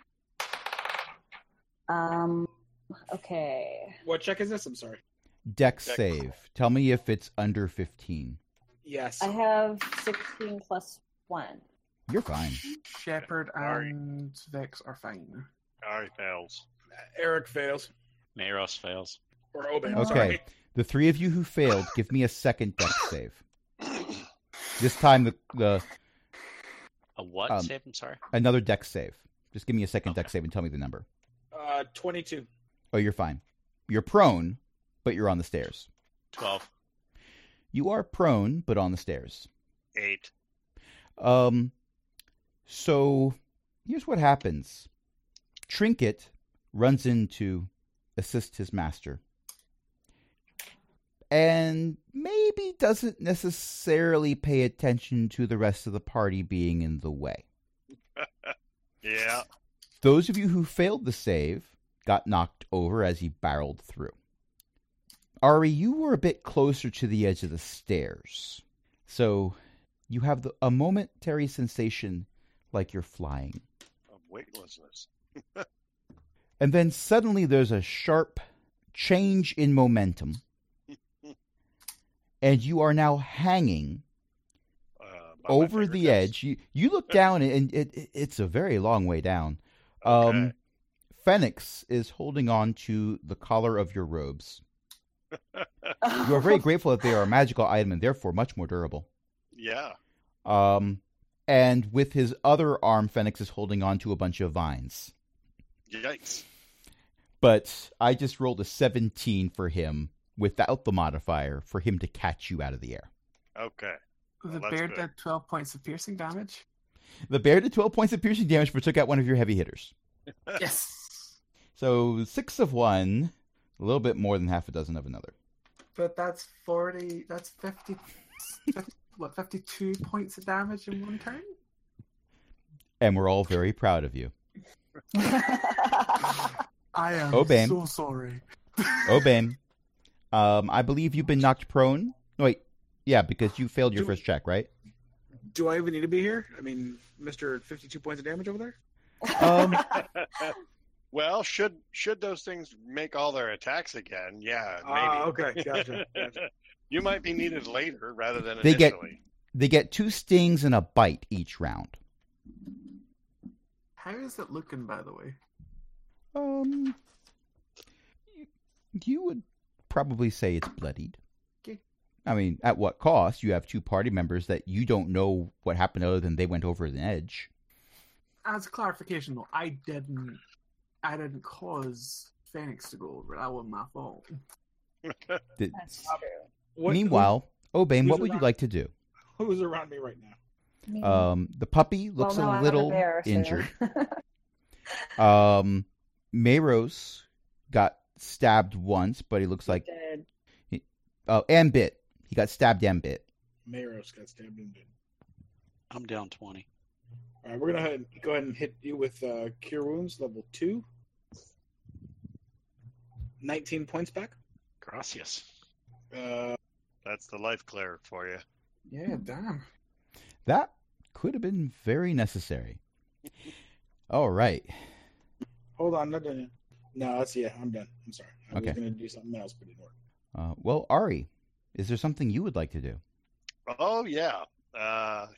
Um. Okay. What check is this? I'm sorry. Dex Dex. save. Tell me if it's under fifteen. Yes. I have sixteen plus one. You're fine. Shepard Sorry. and Vex are fine. Alright, fails. Eric fails. Maros fails. Or Obed. Okay. Sorry. The three of you who failed, give me a second dex save. This time, the, the A what Um, save? I'm sorry. another dex save. Just give me a second dex Okay. save and tell me the number. Uh, twenty-two. Oh, you're fine. You're prone, but you're on the stairs. Twelve. You are prone, but on the stairs. Eight. Um, so here's what happens. Trinket runs in to assist his master. And maybe doesn't necessarily pay attention to the rest of the party being in the way. Yeah. Those of you who failed the save got knocked over as he barreled through. Ari, you were a bit closer to the edge of the stairs. So you have the, a momentary sensation like you're flying. Of weightlessness. And then suddenly there's a sharp change in momentum. And you are now hanging Uh, by my over the fingertips. edge. You, you look down, and it, it, it's a very long way down. Okay. Um, Phoenix is holding on to the collar of your robes. You are very grateful that they are a magical item and therefore much more durable. Yeah. Um, and with his other arm, Phoenix is holding on to a bunch of vines. Yikes. But I just rolled a seventeen for him, without the modifier for him to catch you out of the air. Okay. The Well, that's bear good. did twelve points of piercing damage. The bear did twelve points of piercing damage, but took out one of your heavy hitters. Yes. So six of one, a little bit more than half a dozen of another. But that's forty. That's fifty. fifty what? Fifty-two points of damage in one turn. And we're all very proud of you. I am Obame. so sorry. Obame, um, I believe you've been knocked prone. Wait, yeah, because you failed your Do- first check, right? Do I even need to be here? I mean, Mister fifty-two points of damage over there? Um, Well, should should those things make all their attacks again? Yeah, maybe. Ah, okay, gotcha. gotcha. You might be needed later rather than They get- initially. they get two stings and a bite each round. How is it looking, by the way? Um, you- you would probably say it's bloodied. Okay. I mean, at what cost? You have two party members that you don't know what happened other than they went over an edge. As clarification, though, I didn't. I didn't cause Phoenix to go over. That wasn't my fault. Did- That's true. What- Meanwhile, Obame, who's what would you around- like to do? who, who's around me right now? Me. Um, the puppy Well, looks no, I a have little bear, so- injured. Um, Mayros got stabbed once, but he looks like Dead. oh, and bit. He got stabbed and bit. Mayros got stabbed and dead. I'm down twenty. All right, we're gonna head, go ahead and hit you with uh, Cure Wounds level two. Nineteen points back. Gracias. Uh, That's the life cleric for you. Yeah, damn. That could have been very necessary. All right. hold on, not done yet. No, that's yeah. I'm done. I'm sorry. I Okay. was gonna do something else, but it didn't work. Uh, well, Ari, is there something you would like to do? Oh yeah. Uh,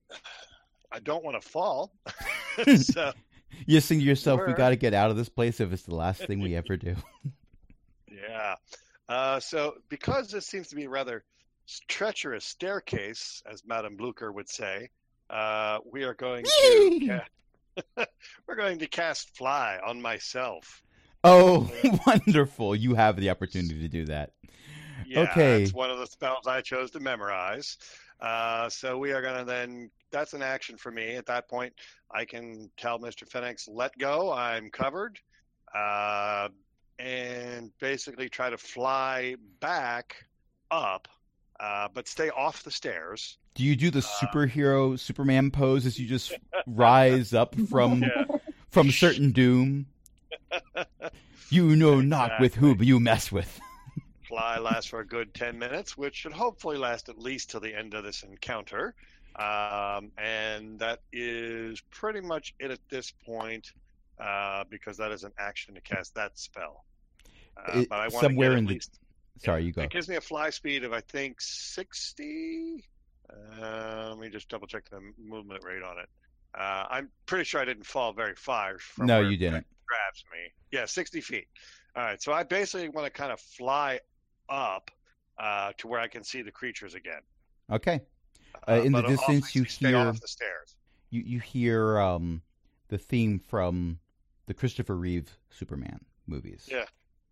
I don't want to fall. so You think to yourself, we Sure. got to get out of this place if it's the last thing we ever do. yeah. Uh, so because this seems to be a rather treacherous staircase, as Madame Blucher would say, uh, we are going to ca- we're going to cast fly on myself. Oh, wonderful. You have the opportunity to do that. Yeah, Okay. That's one of the spells I chose to memorize. Uh, so we are going to then, that's an action for me. At that point, I can tell Mister Phoenix, let go, I'm covered, uh, and basically try to fly back up, uh, but stay off the stairs. Do you do the superhero Superman pose as you just rise up from Yeah. from certain doom? You know not with whom you mess with. Fly lasts for a good ten minutes, which should hopefully last at least till the end of this encounter. Um, and that is pretty much it at this point, uh, because that is an action to cast that spell. Uh, It- but I want somewhere to get in at the- least, Sorry, you go. It gives me a fly speed of, I think, sixty. Uh, let me just double check the movement rate on it. Uh, I'm pretty sure I didn't fall very far. From No, where you it didn't. Grabs me. Yeah, sixty feet. All right, so I basically want to kind of fly up uh, to where I can see the creatures again. Okay. Uh, in the but distance, you obviously stay hear off the stairs. you you hear um, the theme from the Christopher Reeve Superman movies. Yeah.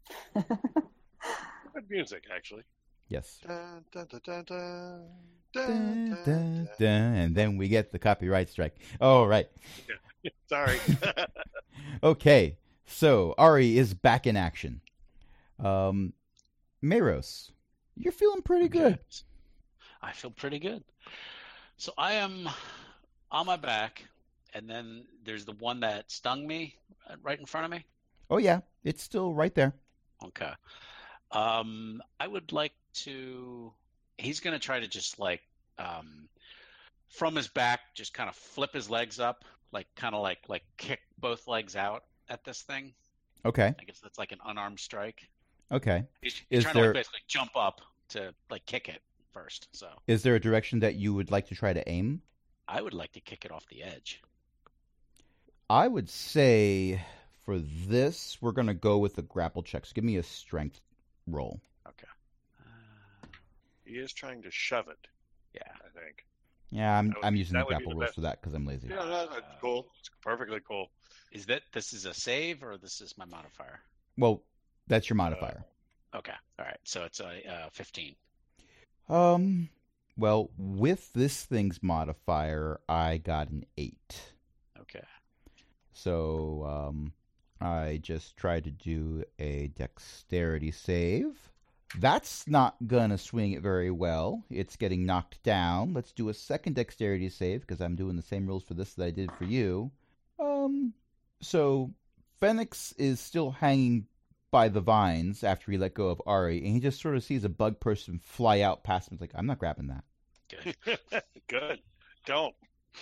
Good music, actually. Yes. Dun, dun, dun, dun, dun, Dun, dun, dun, dun, dun, and then we get the copyright strike. Oh, right. dun. Sorry. Okay. So Ari is back in action. Um, Mayros, you're feeling pretty good. Okay. I feel pretty good. So I am on my back, and then there's the one that stung me uh, right in front of me. Oh yeah, it's still right there. Okay. Um, I would like to. He's going to try to just like um, from his back, just kind of flip his legs up, like kind of like like kick both legs out at this thing. Okay. I guess that's like an unarmed strike. Okay. He's, he's Is trying to there- like basically jump up to like kick it first. So Is there a direction that you would like to try to aim? I would like to kick it off the edge. I would say for this, we're going to go with the grapple check. So give me a strength roll. Okay. Uh, He is trying to shove it, yeah. I think. Yeah, I'm That would I'm be- using that the would be grapple the rolls best. for that because I'm lazy. Yeah, that, that's cool. It's perfectly cool. Is that this is a save or this is my modifier? Well, that's your modifier. Okay. All right. So it's a uh, fifteen. Um, well, with this thing's modifier, I got an eight. Okay. So, um, I just tried to do a dexterity save. That's not gonna swing it very well. It's getting knocked down. Let's do a second dexterity save, because I'm doing the same rules for this that I did for you. Um, so, Phoenix is still hanging by the vines after he let go of Ari, and he just sort of sees a bug person fly out past him. He's like, I'm not grabbing that. Good. Good. Don't.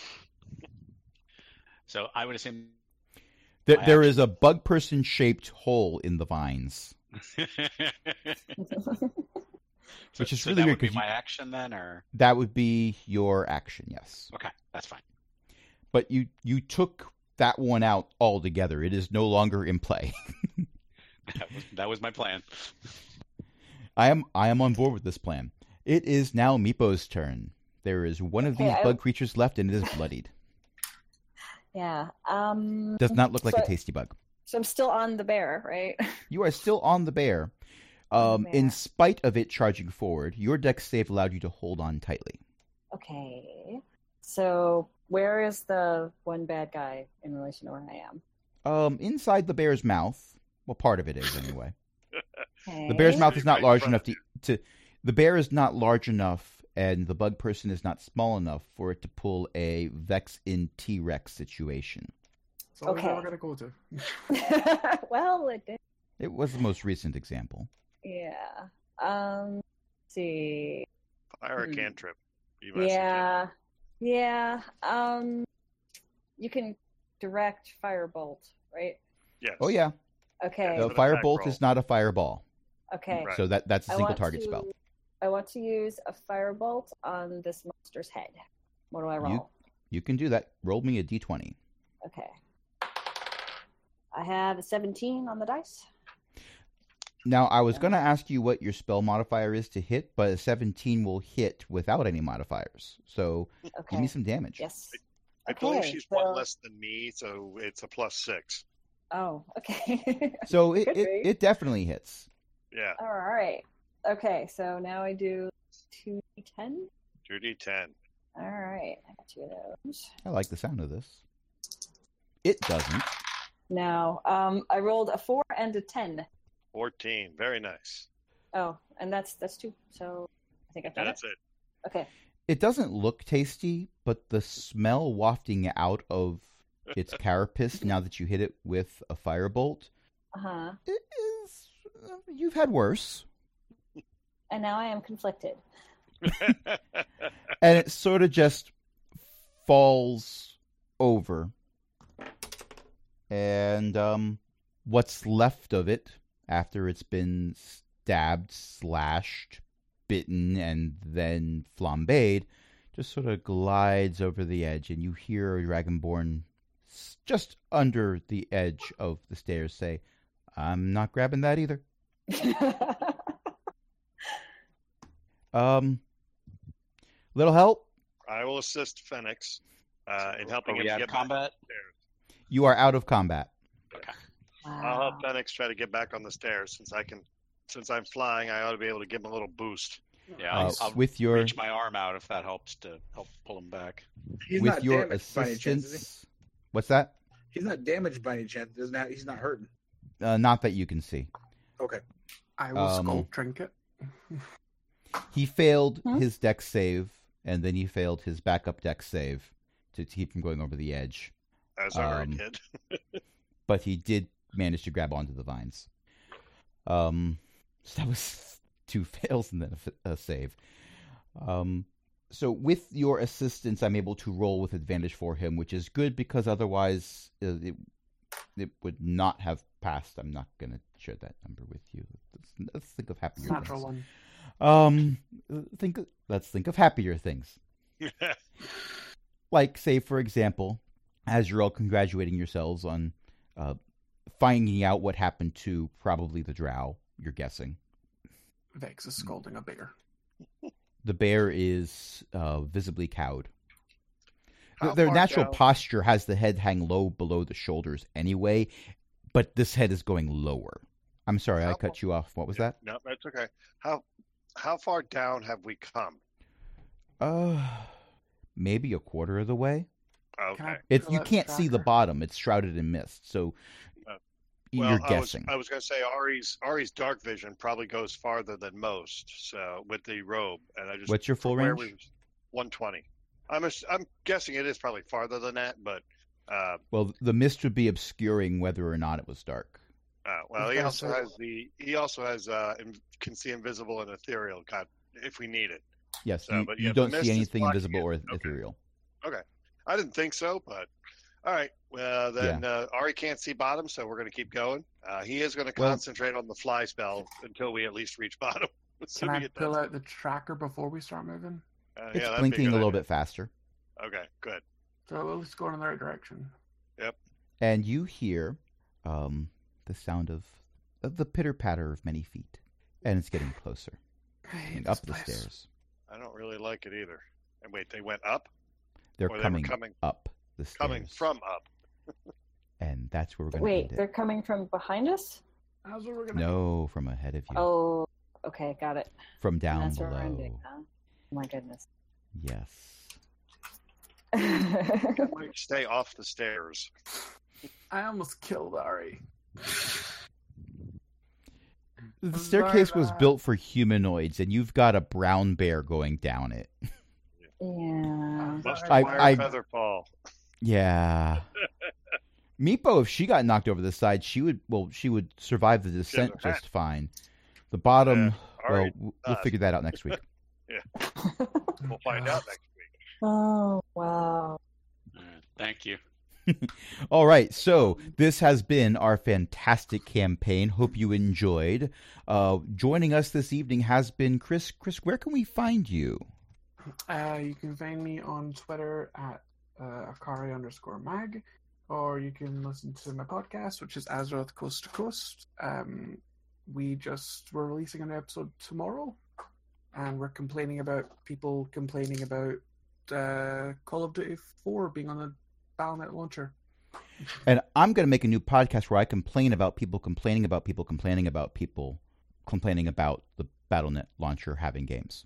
So I would assume There, My there action- is a bug person shaped hole in the vines, So- which is so really that weird would be because my action then, or that would be your action, yes. okay, that's fine. But you you took that one out altogether. It is no longer in play. That was that was my plan. I am I am on board with this plan. It is now Meepo's turn. There is one of Okay, these I- bug creatures left, and it is bloodied. Yeah. Um. Does not look like So- a tasty bug. So I'm still on the bear, right? You are still on the bear. On Um, the in bear. spite of it charging forward, your dex save allowed you to hold on tightly. Okay. So where is the one bad guy in relation to where I am? Um, inside the bear's mouth. Well, part of it is anyway. Okay. The bear's mouth is not Right in large front enough of to, to. The bear is not large enough, and the bug person is not small enough for it to pull a Vex in T-Rex situation. That's all Okay. we're gonna go to. Well, it did. It was the most recent example. Yeah. Um. Let's see. Fire a Hmm. cantrip. You must Yeah. Yeah. Um. You can direct firebolt, right? Yes. Oh yeah, Okay. the With a firebolt back roll. is not a fireball, Okay. Right. so that that's a I single want target to- spell. I want to use a firebolt on this monster's head. What do I roll? You can do that. Roll me a d twenty. Okay. I have a seventeen on the dice. Now, I was Yeah. going to ask you what your spell modifier is to hit, but a seventeen will hit without any modifiers. So Okay. give me some damage. Yes. I believe Okay, she's so- one less than me, so it's a plus six. Oh, okay. So it, Could it, be. it definitely hits. Yeah, All right. Okay, so now I do two d ten. two d ten. All right, I got two of those. I like the sound of this. It doesn't. Now, um, I rolled a four and a ten. fourteen. Very nice. Oh, and that's that's two. So I think I've And done that's it. it. Okay. It doesn't look tasty, but the smell wafting out of its carapace now that you hit it with a firebolt, Uh huh. it is. You've had worse. And now I am conflicted. And it sort of just falls over. And um, what's left of it after it's been stabbed, slashed, bitten, and then flambéed just sort of glides over the edge, and you hear a Dragonborn s- just under the edge of the stairs say, I'm not grabbing that either. Um, little help? I will assist Phoenix uh, in helping Are him we out get of combat? back upstairs. You are out of combat. Okay. I'll Wow. help Phoenix try to get back on the stairs since I can. Since I'm flying, I ought to be able to give him a little boost. Yeah, Uh, I'll, I'll with your reach my arm out if that helps to help pull him back. He's with not your damaged by any chance, is he? assistance. What's that? He's not damaged by any chance. Doesn't have, he's not hurting. Uh, not that you can see. Okay. I will Um, skull trinket. He failed Hmm? his dex save, and then he failed his backup dex save to keep from going over the edge. As I already Um, did. But he did manage to grab onto the vines. Um, so that was two fails and then a, f- a save. Um, so with your assistance, I'm able to roll with advantage for him, which is good because otherwise uh, it it would not have passed. I'm not going to share that number with you. Let's, let's think of happier Natural things. one. Um, think. Let's think of happier things. Like, say, for example, as you're all congratulating yourselves on uh, finding out what happened to probably the drow, you're guessing. Vex is scolding a bear. The bear is uh, visibly cowed. How Their far natural down? posture has the head hang low below the shoulders anyway, but this head is going lower. I'm sorry, I How- cut you off. What was that? No, that's okay. How how far down have we come? Uh, maybe a quarter of the way. Can I Okay. If pull you out can't see the tracker? bottom, it's shrouded in mist. So Uh, you're Well, guessing. I was, I was going to say Ari's Ari's dark vision probably goes farther than most. So with the robe, and I just What's your full from where range? we- one twenty. I'm ass- I'm guessing it is probably farther than that, but uh, Well, the mist would be obscuring whether or not it was dark. uh, well, We've he got also to- has the he also has uh, in- can see invisible and ethereal. God, if we need it. Yes, So, you, but you yeah, the don't mist see is anything blocking invisible it. or Okay. ethereal. I didn't think so, but all right. Well, then uh, Ari can't see bottom, so we're going to keep going. Uh, he is going to Well- concentrate on the fly spell until we at least reach bottom. Can Assuming I it pull does. out the tracker before we start moving? Uh, It's yeah, that'd be blinking a good little idea. bit faster. Okay, good. So we'll just go in the right direction. And you hear um, the sound of, of the pitter-patter of many feet. And it's getting closer. I hate And this up the place. stairs. I don't really like it either. And wait, they went up? They're Or they were coming, coming- up the stairs. Coming from up. And that's where we're going to Wait, end they're it. coming from behind us? That's what we're gonna. No, from ahead of you. Oh, okay, got it. From down That's where we're below. ending, huh? Oh my goodness. Yes. Like, stay off the stairs. I almost killed Ari. The staircase was But, uh, built for humanoids, and you've got a brown bear going down it. Yeah. Must I- require I- feather fall. Yeah. Meepo, if she got knocked over the side, she would, well, she would survive the descent her hat. just fine. The bottom, Yeah. All well, right. w- we'll Uh, figure that out next week. We'll find out next week. Oh, wow. Uh, thank you. All right, so this has been our fantastic campaign. Hope you enjoyed. Uh, joining us this evening has been Chris. Chris, where can we find you? Uh, you can find me on Twitter at uh, Akari underscore mag, or you can listen to my podcast, which is Azeroth Coast to Coast. Um, we just we're releasing an episode tomorrow, and we're complaining about people complaining about uh, Call of Duty four being on the Battle dot net launcher. And I'm going to make a new podcast where I complain about people complaining about people complaining about people complaining about the Battle dot net launcher having games.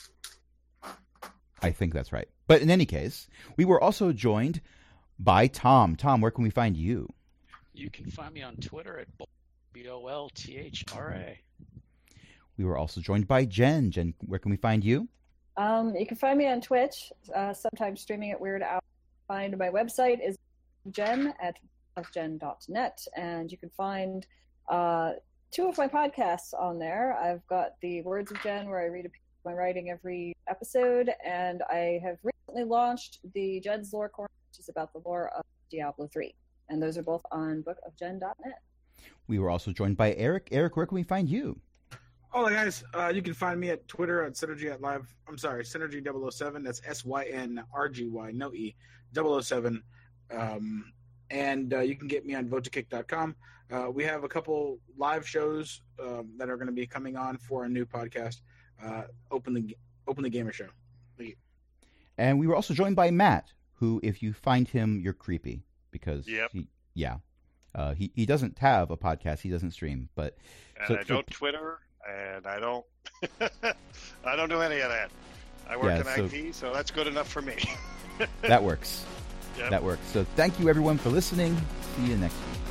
I think that's right. But in any case, we were also joined by Tom. Tom, where can we find you? You can find me on Twitter at B O L T H R A. We were also joined by Jen. Jen, where can we find you? Um, you can find me on Twitch, uh, sometimes streaming at weird hours. Find my website is jen at gen dot net, and you can find uh, two of my podcasts on there. I've got the Words of Jen, where I read a piece of my writing every episode, and I have recently launched the Jen's Lore Corner, which is about the lore of Diablo three, and those are both on book of gen dot net. We were also joined by Eric. Eric, where can we find you? Hola guys, uh, you can find me at Twitter at Synergy at Live. I'm sorry, Synergy double oh seven. That's S Y N R G Y, no E, double oh seven. Um, and uh, you can get me on vote to kick dot com. Uh, we have a couple live shows um, that are going to be coming on for a new podcast, uh, Open the Open the Gamer Show. And we were also joined by Matt, who, if you find him, you're creepy because Yep. he, yeah, uh, he he doesn't have a podcast. He doesn't stream, but And So- I so- don't Twitter, and I don't, I don't do any of that. I work Yeah, in so- I T, so that's good enough for me. that works. Yep. That works. So thank you everyone for listening. See you next week.